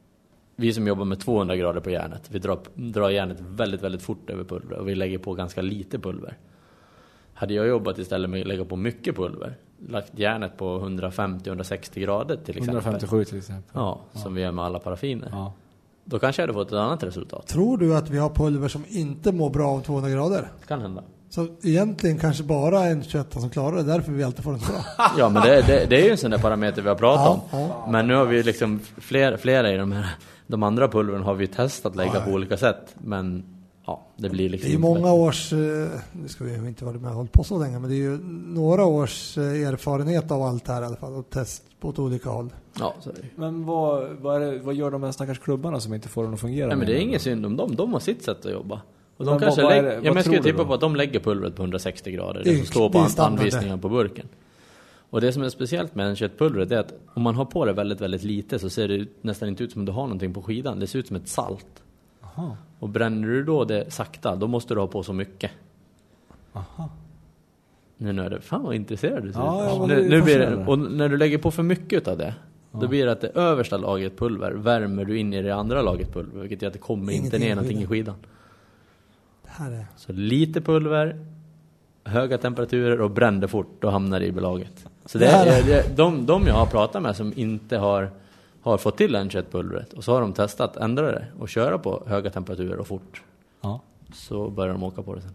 vi som jobbar med 200 grader på järnet, vi drar järnet väldigt, väldigt fort över pulver. Och vi lägger på ganska lite pulver. Hade jag jobbat istället med att lägga på mycket pulver, lagt järnet på 150-160 grader till exempel. 157 till exempel. Ja, som vi gör med alla paraffiner. Ja. Då kanske jag hade fått ett annat resultat. Tror du att vi har pulver som inte mår bra av 200 grader? Det kan hända. Så egentligen kanske bara en kött som klarar det, därför vi alltid får den så bra. Ja, men det är ju en sån där parameter vi har pratat om. Ja. Men nu har vi liksom flera i de andra pulvren har vi testat lägga på olika sätt. Men ja, det blir liksom... Det är ju många års, nu ska vi inte vara med och hålla på så länge, men det är ju några års erfarenhet av allt här i alla fall. Och test på ett olika håll. Ja, så är det. Men vad gör de här stackars klubbarna som inte får den att fungera? Nej, men det är ingen synd om dem. De har sitt sätt att jobba. Och de Men kanske vad jag skulle tror du tippa då? på att de lägger pulvret på 160 grader. Det Det som står på standard. anvisningen på burken. Och det som är speciellt med en köttpulvret är att om man har på det väldigt, väldigt lite så ser det nästan inte ut som om du har någonting på skidan. Det ser ut som ett salt. Aha. Och bränner du då det sakta, då måste du ha på så mycket. Aha. Nu är det fan vad intresserad du ser. Ja, nu blir det, och när du lägger på för mycket av det, då blir det att det översta laget pulver värmer du in i det andra laget pulver, vilket gör att det kommer inte ner någonting i skidan. Det här är... Så lite pulver, höga temperaturer och brände fort, då hamnar det i belaget. Så det är de jag har pratat med som inte har fått till N21-pulvret, och så har de testat ändra det och köra på höga temperaturer och fort. Ja. Så börjar de åka på det sen.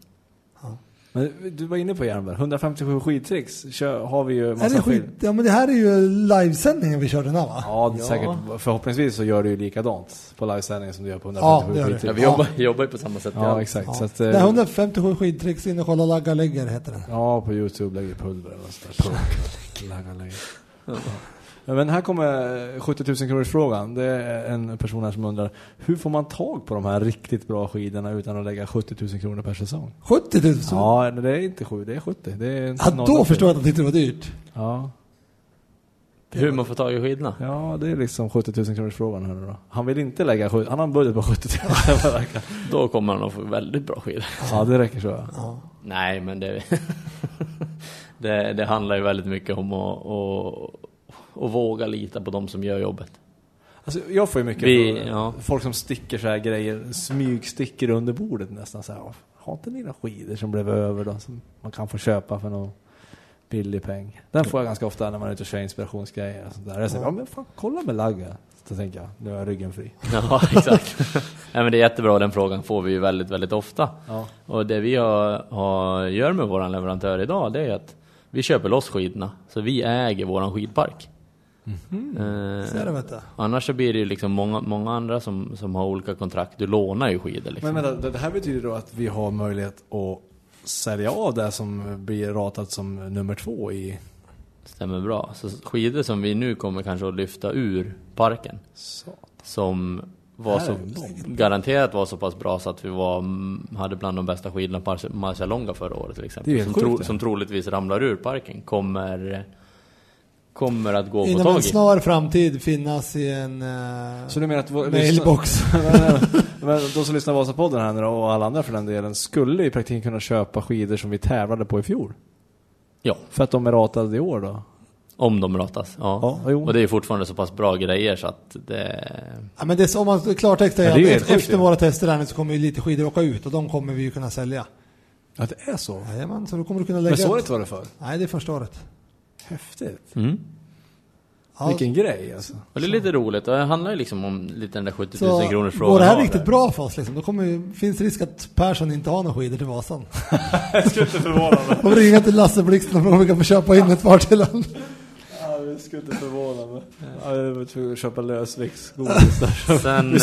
Men du var inne på järnbär. 157 skidtricks har vi ju Är massa det skit? Ja, men det här är ju livesändningen vi körde nu, va? Ja, det är säkert. Förhoppningsvis så gör du ju likadant på livesändningen som du gör på 157 det gör det. skidtricks. Ja, vi jobbar ju på samma sätt. Ja, exakt. Ja. Så att, Det är 157 skidtricks inne och kolla lagga lägger heter den. ja, på YouTube lägger pulver och sådär. Lagga lägger. Ja, men här kommer 70 000 kronors frågan. Det är en person här som undrar: hur får man tag på de här riktigt bra skidorna utan att lägga 70 000 kronor per säsong? 70 000? Ja, det är inte 7, det är 70. Det är Då förstår jag att de tyckte det var dyrt. Ja. Hur man får tag i skidorna? Ja, det är liksom 70 000 kronors frågan här nu då. Han vill inte lägga han har en budget på 70 000. Då kommer han att få väldigt bra skidor. Ja, det räcker så. Ja. Nej, men det handlar ju väldigt mycket om att våga lita på de som gör jobbet. Alltså, jag får ju mycket folk som sticker så här grejer, smygsticker under bordet nästan så här. Har inte ni några skidor som blev över då, som man kan få köpa för någon billig peng? Den får jag ganska ofta när man är ute och kör inspirationsgrejer och sånt där. Jag säger, ja men fan, kolla med lagga. Så tänker jag, nu är ryggen fri. Ja, exakt. Nej, men det är jättebra, den frågan får vi ju väldigt, väldigt ofta. Ja. Och det vi gör med våran leverantör idag, det är att vi köper loss skidorna. Så vi äger våran skidpark. Ser du, vet du? Annars så blir det ju liksom många andra som har olika kontrakt. Du lånar ju skidor liksom. Men det här betyder då att vi har möjlighet att sälja av det som blir ratat som nummer 2 i... Stämmer bra. Så skidor som vi nu kommer kanske att lyfta ur parken. Som var så garanterat var så pass bra så att vi hade bland de bästa skidorna på Marcialonga förra året till exempel. Som troligtvis ramlar ur parken. Kommer att gå inom på tag i. En snar framtid finnas i en så du menar att mailbox. Men de som lyssnar på Vasapodden här nu och alla andra för den delen skulle i praktiken kunna köpa skidor som vi tävlade på i fjol? Ja. För att de är ratade i år då? Om de ratas, ja. Och det är fortfarande så pass bra grejer så att det... Ja, men det, om man klartext är att efter våra tester här så kommer ju lite skidor åka ut och de kommer vi ju kunna sälja. Ja, det är så? Jajamän, så då kommer du kunna lägga... Men så året var det för? Nej, det är första året. Häftigt. Ja. Vilken grej alltså. Och det är lite roligt och det handlar ju liksom om lite den där 70 000 kronors frågan. Går det här riktigt bra för oss liksom, då finns det risk att Persson inte har några skidor till Vasan. Jag skulle inte förvåna mig. Och ringa till Lasse Blixten och fråga om vi kan få köpa in ett par till honom. Ja, jag skulle inte förvåna mig. Jag var tvungen att köpa lösviktsgodis där. Sen,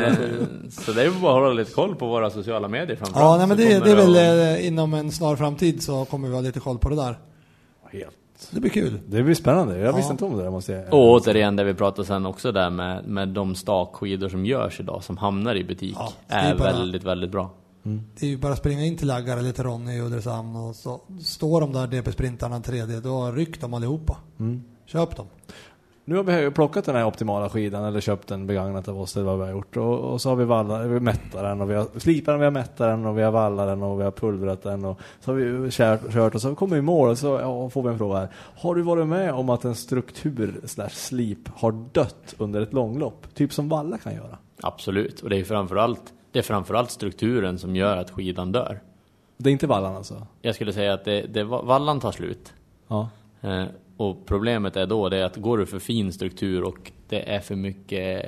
så det är ju bara att hålla lite koll på våra sociala medier framförallt. Ja, nej, men det är väl inom en snar framtid så kommer vi ha lite koll på det där. Helt. Det blir kul. Det blir spännande. Jag visste inte om det, måste jag. Och återigen det vi pratade sen också där med de stakskidor som görs idag som hamnar i butik är väldigt, väldigt bra. Det är ju bara att springa in till Laggar eller till Ronny i Ulricehamn och så står de där DP-sprintarna 3D, då ryck de allihopa. Köp dem. Nu har vi plockat den här optimala skidan eller köpt den begagnat av oss, det vad vi har gjort. Och så har vi mättat den och vi har slipat den, vi har mättat den och vi har vallat den och vi har pulvrat den och så har vi kört och så kommer vi i mål och så får vi en fråga här. Har du varit med om att en struktur/slip har dött under ett långlopp? Typ som valla kan göra? Absolut, och det är framförallt strukturen som gör att skidan dör. Det är inte vallan alltså? Jag skulle säga att vallan tar slut. Ja. Och problemet är då det att går du för fin struktur och det är för mycket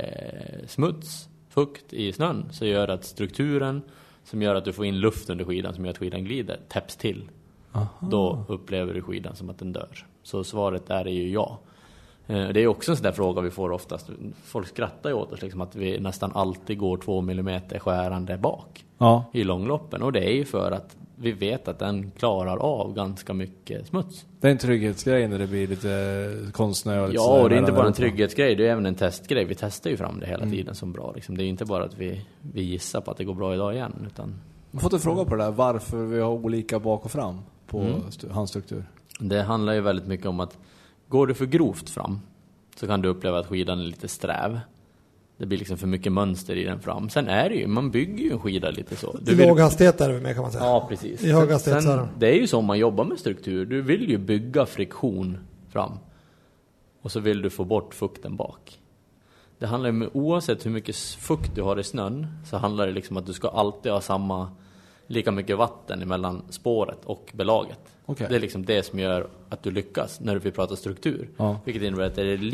smuts, fukt i snön, så gör att strukturen som gör att du får in luft under skidan som gör att skidan glider täpps till. Aha. Då upplever du skidan som att den dör. Så svaret där är ju ja. Det är också en sån där fråga vi får oftast. Folk skrattar ju åt oss liksom, att vi nästan alltid går 2 millimeter skärande bak i långloppen. Och det är ju för att vi vet att den klarar av ganska mycket smuts. Det är en trygghetsgrej när det blir lite konstnö. Ja, och det är inte bara en trygghetsgrej, det är även en testgrej. Vi testar ju fram det hela tiden som bra. Liksom. Det är ju inte bara att vi gissar på att det går bra idag igen. Utan... Jag har fått en fråga på det där, varför vi har olika bak och fram på handstruktur. Det handlar ju väldigt mycket om att går du för grovt fram så kan du uppleva att skidan är lite sträv. Det blir liksom för mycket mönster i den fram. Sen är det ju, man bygger ju en skida lite så. I låg hastighet är det med, kan man säga. Ja, precis. I hög hastighet sen, det är ju så man jobbar med struktur. Du vill ju bygga friktion fram. Och så vill du få bort fukten bak. Det handlar ju oavsett hur mycket fukt du har i snön, så handlar det liksom att du ska alltid ha lika mycket vatten mellan spåret och belaget. Okay. Det är liksom det som gör att du lyckas när vi pratar struktur. Ja. Vilket innebär att det är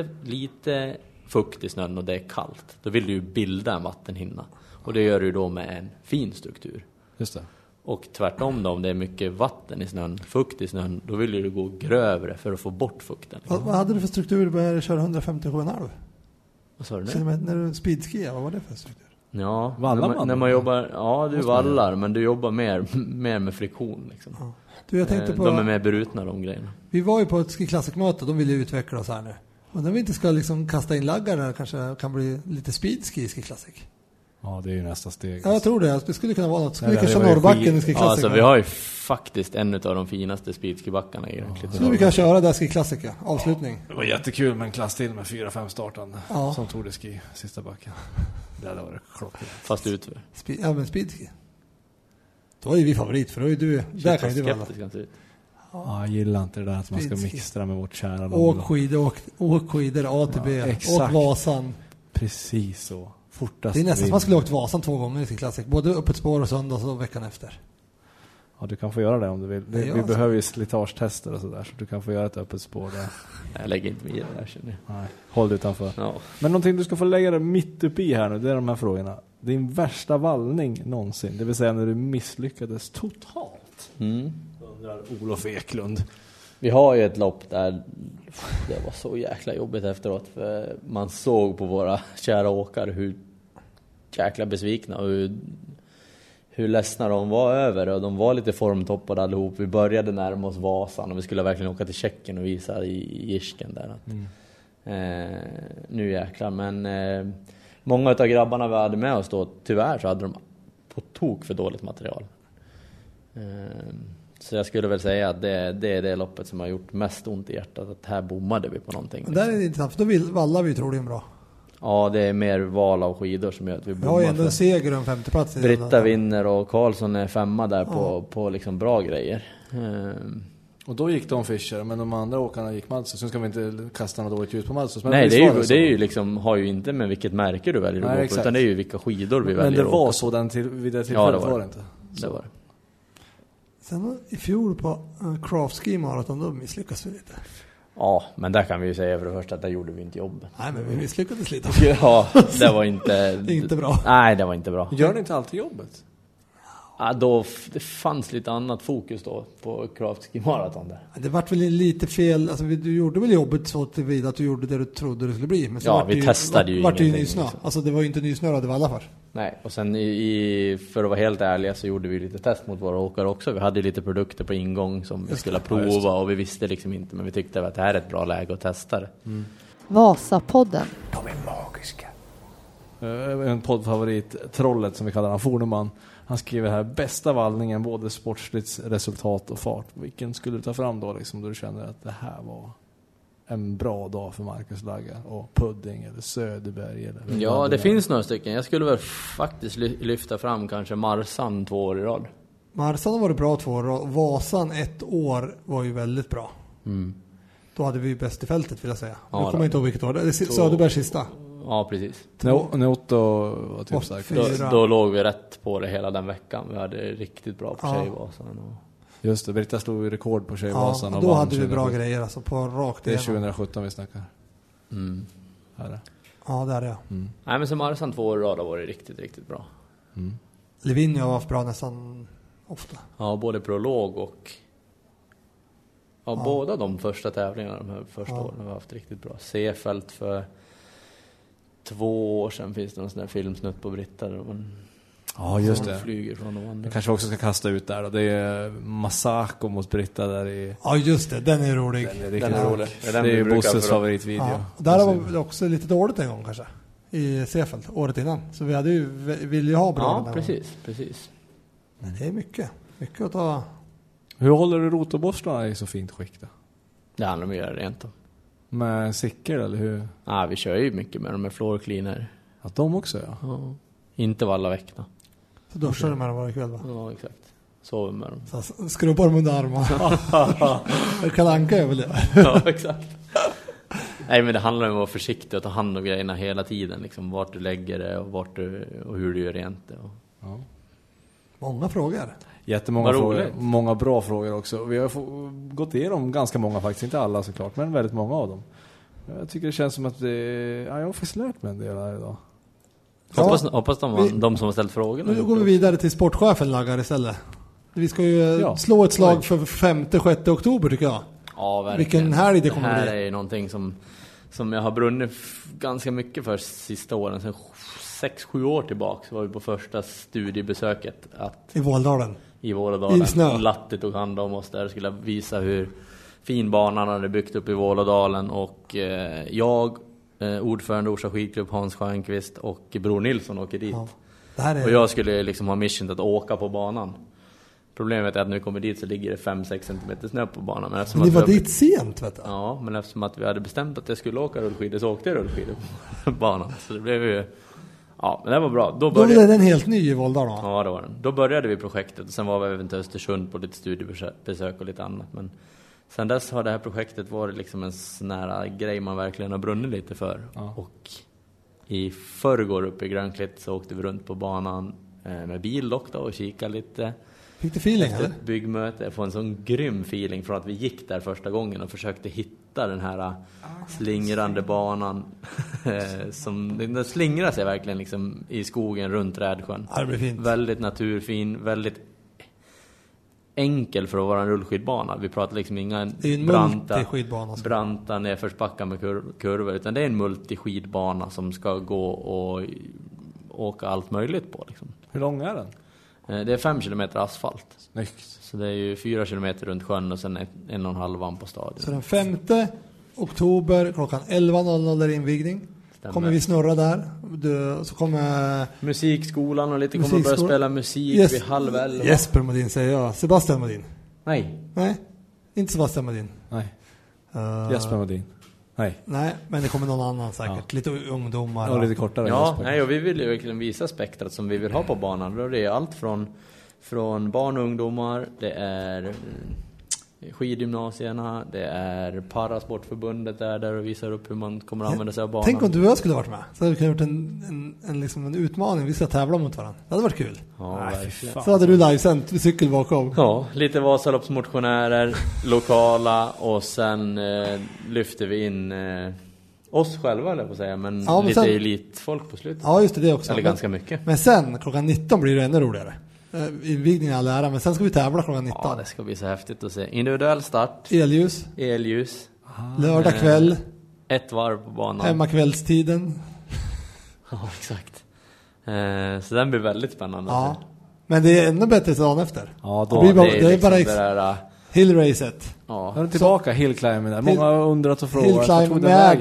lite fukt i snön och det är kallt. Då vill du ju bilda en vattenhinna. Och det gör du då med en fin struktur. Just det. Och tvärtom då, om det är mycket vatten i snön, fukt i snön, då vill du gå grövre för att få bort fukten. Vad hade du för struktur när du körde 157,5? Vad sa du nu? När du speedskiar, vad var det för struktur? Ja, när man jobbar, ja du vallar, men du jobbar mer med friktion liksom. Ja. Du, jag tänkte på, de är mer berutna de grejerna. Vi var ju på ett Ski Classic-möte, de ville ju utveckla oss här nu. Och när vi inte ska liksom kasta in laggar där, kanske kan bli lite speedski i Ski Classic. Ja, det är ju nästa steg. Ja, jag tror det. Det skulle kunna vara något. Skulle vi kanske Norrbacken i Ski Classic? Ja, alltså vi har ju faktiskt en av de finaste speedski-backarna i egentligen. Skulle vi kan köra där Ski Classic, avslutning. Det var jättekul med en klass till med 4-5 startande som tog det ski sista backen. Det hade varit klockrent. Fast utför. Ja, men speedski. Då är ju vi favorit, för då är du... Där kan ju du vara. Ja, jag gillar inte det där att man ska mixtra med vårt kära lag. Åk skidor A till B. Åk Vasan. Precis så. Fortast. Det är nästan som man skulle åkt Vasan 2 gånger i sin klassik. Både upp ett spår och söndag och veckan efter. Ja, du kan få göra det om du vill. Vi behöver ju slitagetester och sådär. Så du kan få göra ett öppet spår där. Jag lägger inte med det där, känner jag. Nej, håll det utanför. Ja. Men någonting du ska få lägga det mitt upp i här nu, det är de här frågorna. Din värsta vallning någonsin. Det vill säga när du misslyckades totalt. Undrar Olof Eklund. Vi har ju ett lopp där det var så jäkla jobbigt efteråt. För man såg på våra kära åkare hur jäkla besvikna och hur ledsna de var över. Och de var lite formtoppade allihop. Vi började närma oss Vasan och vi skulle verkligen åka till Tjeckien och visa i Girsken där att nu jäklar. Men många av grabbarna vi hade med oss då, tyvärr så hade de på tok för dåligt material. Så jag skulle väl säga att det är det loppet som har gjort mest ont i hjärtat. Att här bommade vi på någonting. Men där är det intressant, för då vallar vi troligen bra. Ja, det är mer val av skidor som gör att vi bommar. Ja, ändå en seger och en femteplats. Britta vinner och Karlsson är 5 där på liksom bra grejer. Och då gick de Fischer, men de andra åkarna gick Madsen. Så ska vi inte kasta något dåligt ljus på Madsen. Nej, det är ju liksom, har ju inte med vilket märke du väljer att gå på, utan det är ju vilka skidor vi väljer. Men det var så vid det tillfället var det inte. Det var det. Sen i fjol på Craft Ski Marathon då misslyckades vi lite. Ja, men där kan vi ju säga för det första att där gjorde vi inte jobbet. Nej, men vi misslyckades lite. Ja, det var inte... inte bra. Nej, det var inte bra. Gör ni inte alltid jobbet? Ja, det fanns lite annat fokus då på Craft Ski Marathon där. Det vart väl lite fel, alltså du gjorde väl jobbet så tillvida att du gjorde det du trodde det skulle bli. Men så ja, vi testade ju vart det ingenting. Nysnö. Liksom. Alltså det var ju inte nysnörade vallar för. Nej, och sen för att vara helt ärliga så gjorde vi lite test mot våra åkare också. Vi hade lite produkter på ingång som vi skulle prova och vi visste liksom inte, men vi tyckte att det här är ett bra läge att testa det. Vasapodden. De är magiska. En poddfavorit, Trollet som vi kallar han, Forneman. Han skriver här: bästa vallningen, både sportsligt resultat och fart. Vilken skulle du ta fram då liksom, då du känner att det här var en bra dag för Marcus Lagga och Pudding eller Söderberg eller ja, det finns några stycken. Jag skulle väl faktiskt lyfta fram kanske Marsan 2 år i rad. Marsan har varit bra 2 år och Vasan 1 år var ju väldigt bra. Då hade vi ju bäst i fältet vill jag säga. Ja, jag kommer inte ihåg vilket år. Det är Söderbergs sista. Ja, precis. När Otto var typ stark. Då låg vi rätt på det hela den veckan. Vi hade riktigt bra på Tjejvasan. Just det, Britta slog ju rekord på Tjejvasan. Ja, och då hade vi bra grejer alltså på rakt igenom. Det är 2017 vi snackar. Här. Ja, där är jag. Nej, men som Marsan 2 år i rad har varit riktigt, riktigt bra. Levinio har haft bra nästan ofta. Ja, både prolog och båda de första tävlingarna de här första åren har vi haft riktigt bra. Seefeld för 2 år sedan finns det någon sån där filmsnutt på Britta där man just det. Flyger från de andra. Jag kanske också ska kasta ut där då. Det är Masako mot Britta där i... Ja, just det. Den är rolig. Den är rolig. Det är ju Bosses favoritvideo. Ja, där var det också lite dåligt en gång kanske. I Seefeld, året innan. Så vi hade ju, vill ju ha bra. Ja, precis. Men det är mycket att ta... Hur håller du rotorborstarna i så fint skick då? Det handlar om att göra rent då. Med sicker eller hur? Ja, vi kör ju mycket med de här floor cleaner. Ja, de också ja. Inte valla väckna. Så duschar du med dem varje kväll va? Ja, exakt. Sover med dem. Så skrubbar dem under armarna. Kan anka över det. Ja, exakt. Nej, men det handlar om att vara försiktig och ta hand om grejerna hela tiden. Liksom, vart du lägger det och hur du gör rent det. Ja. Många frågor. Jättemånga frågor. Många bra frågor också. Vi har gått igenom ganska många faktiskt. Inte alla såklart, men väldigt många av dem. Jag tycker det känns som att jag har faktiskt lärt mig en del här idag. Hoppas de som har ställt frågorna. Nu går vi vidare till sportchefen Laggar istället. Vi ska ju slå ett slag för 5-6 oktober tycker jag. Ja, verkligen. Vilken helg det kommer bli. Det här är någonting som jag har brunnit ganska mycket för sista åren. Sen 6-7 år tillbaka så var vi på första studiebesöket. I Våldalen. I Vålådalen. Latte tog hand om oss där. Skulle visa hur fin banan hade byggt upp i Vålådalen. Och jag, ordförande Orsa skidklubb Hans Stjernqvist och Bror Nilsson åker dit. Ja, och jag skulle liksom ha mission att åka på banan. Problemet är att när vi kommer dit så ligger det 5-6 cm snö på banan. Men ni var dit sent vet du? Ja, men eftersom att vi hade bestämt att jag skulle åka rullskidor så åkte jag rullskidor på banan. Så det blev ju... Ja, men det var bra. Då var den helt ny i Våldalen? Ja, det var den. Då började vi projektet och sen var vi även till Östersund på lite studiebesök och lite annat. Men sen dess har det här projektet varit liksom en sån här grej man verkligen har brunnit lite för. Ja. Och i förrgår uppe i Grönklitt så åkte vi runt på banan med bil då och kika lite. Fick du feeling efter ett byggmöte? Jag får en sån grym feeling från att vi gick där första gången och försökte hitta den här slingrande banan den slingrar sig verkligen liksom i skogen runt Rädsjön. Ja, det blir fint. Väldigt naturfin, väldigt enkel för att vara en rullskidbana. Vi pratar liksom inga Det är en branta nedförsbackar med kurvor, utan det är en multiskidbana som ska gå och åka allt möjligt på liksom. Hur lång är den? Det är 5 kilometer asfalt. Snyggt. Så det är ju 4 kilometer runt sjön och sen 1,5 på stadion. Så den 5 oktober klockan 11.00 är invigning. Stämmer. Kommer vi snurra där. Så kommer Musikskolan och lite kommer börja spela musik vid 10:30. Jesper Modin säger jag. Sebastian Modin. Nej, Inte Sebastian Modin. Nej. Jesper Modin. Nej, men det kommer någon annan säkert. Lite ungdomar. Ja, lite kortare. ja, nej, och vi vill ju verkligen visa spektrat som vi vill ha på banan. Då det är allt från barn och ungdomar, det är skidgymnasierna, det är Parasportförbundet där och visar upp hur man kommer att använda sig av banan. Tänk om du och jag skulle varit med. Så hade vi kunnat gjort en utmaning. Vi ska tävla mot varandra. Det hade varit kul. Ja, verkligen. Så hade du livesänt cykel bakom. Ja, lite Vasaloppsmotionärer, lokala, och sen lyfter vi in oss själva, eller på att säga, men lite sen, elitfolk på slutet. Ja, just det också. Eller ganska mycket. Men sen, klockan 19 blir det ännu roligare. Invigningen är all ära, men sen ska vi tävla klockan 19. Ja, det ska bli så häftigt att se. Individuell start. Elljus. Lördag kväll. 1 varv på banan. Hemmakvällstiden. Ja, exakt. Så den blir väldigt spännande. Ja. Men det är ännu bättre dagen efter. Ja, då det är liksom bara liksom det där... Hillracet. Ja. Jag är tillbaka hillclimben där. Många har undrat och frågat. Hillclimb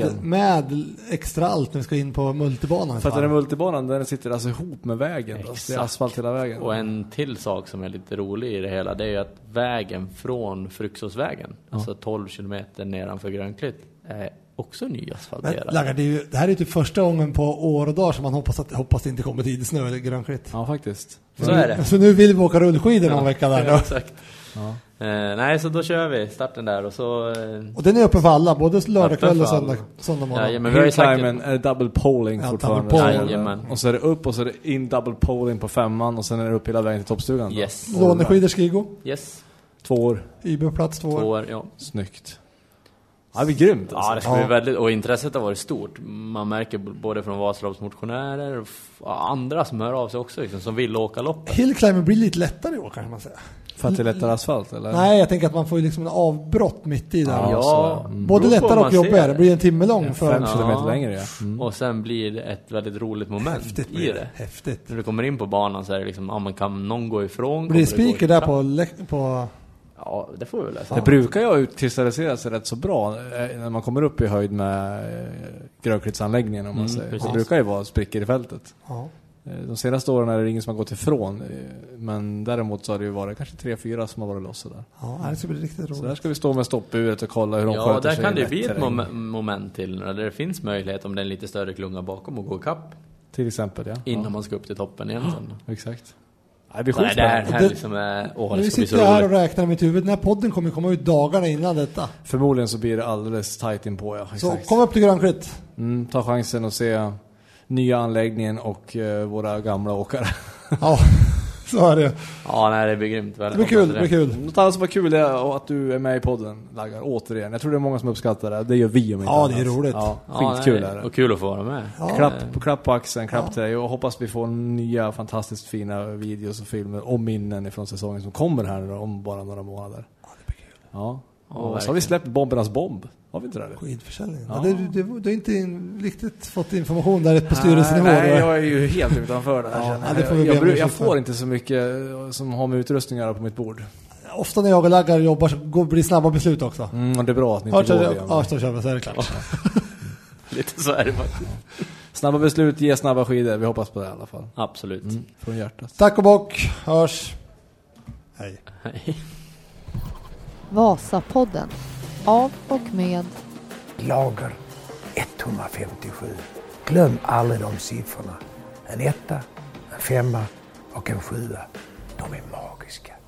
med extra allt när vi ska in på multibanan. För att den multibanan, den sitter alltså ihop med vägen. Det är asfalt hela vägen. Och en till sak som är lite rolig i det hela, det är ju att vägen från Fryksåsvägen, alltså 12 kilometer nedanför Grönklitt, är också nyasfalterad. Det här är typ första gången på år och dagar som man hoppas det inte kommer tidig snö eller Grönklitt. Ja, faktiskt. Så är det. Så nu vill vi åka rullskidor någon vecka där då. Exakt. Ja. Nej, så då kör vi starten där och så... Och den är öppen för alla, både lördag kväll och söndag morgon. Ja, men hillclimben är double polling fortfarande. Jajamän. Och så är det upp och så är det in double polling på 5:an och sen är det upp hela vägen till toppstugan. Yes. Låneskidor Skigo. Yes. 2 år. Iberplats 2 år. Ja. Snyggt. Ja, det blir grymt alltså. Ja, det ska bli väldigt, och intresset har varit stort. Man märker både från Vasaloppsmotionärer och andra som hör av sig också liksom, som vill åka loppet. Hillclimben blir lite lättare i år, kan man säga. För att det är lättare asfalt, eller? Nej, jag tänker att man får ju liksom en avbrott mitt i där. Ja, både lättare och jobbigare. Det blir en timme lång. 5 kilometer längre, ja. Och sen blir det ett väldigt roligt moment häftigt i det. Häftigt. När du kommer in på banan så är det liksom, ja, men kan någon gå ifrån? Blir det speaker där på... Ja, det får vi väl läsa. Det brukar ju utkristallisera sig rätt så bra när man kommer upp i höjd med Grönklittsanläggningen, om man säger. Det brukar ju vara sprickor i fältet. Ja. De senaste åren är det ingen som har gått ifrån, men däremot så har det ju varit kanske 3-4 som har varit lossa där. Ja, det ska bli riktigt roligt. Så där ska vi stå med stoppburet och kolla hur de sköter sig. Ja, där kan det bli ett moment till där det finns möjlighet, om det är en lite större klunga bakom, och gå ikapp. Till exempel, ja. Innan man ska upp till toppen igen sen. Exakt. Det blir här liksom är... Nu sitter jag här och räknar i mitt huvud. Den här podden kommer komma ut dagarna innan detta. Förmodligen så blir det alldeles tight in på, ja. Så kom upp till Grönklitt. Ta chansen att se nya anläggningen och våra gamla åkare. Ja, så är det. Ja, nej, det blir grymt. Det blir kul. Något annat som var kul är att du är med i podden, Laggar, återigen. Jag tror det är många som uppskattar det. Det gör vi om inte annat. Det är roligt. Ja, skitkul är det. Och kul att få vara med. Ja. Klapp på axeln, klapp till dig. Och hoppas vi får nya fantastiskt fina videos och filmer och minnen ifrån säsongen som kommer här nu om bara några månader. Ja, det blir kul. Ja. Och så har vi släppt Bombernas bomb. Har vi inte det? Skidförsäljningen. Ja. Du har inte riktigt fått information där på styrelsenivå. Nej, jag är ju helt utanför det här. Jag får inte så mycket som har med utrustning att göra på mitt bord. Ofta när jag och Laggar jobbar så blir snabba beslut också. Och det är bra att ni inte går igen. Ja, så kör vi, så är det klart. Lite så är det faktiskt. Snabba beslut, ge snabba skidor. Vi hoppas på det i alla fall. Absolut. Från hjärtat. Tack och bock. Hörs. Hej. Hej. Vasapodden. Av och med Lager 157. Glöm aldrig de siffrorna. En 1, en 5 och en 7. De är magiska.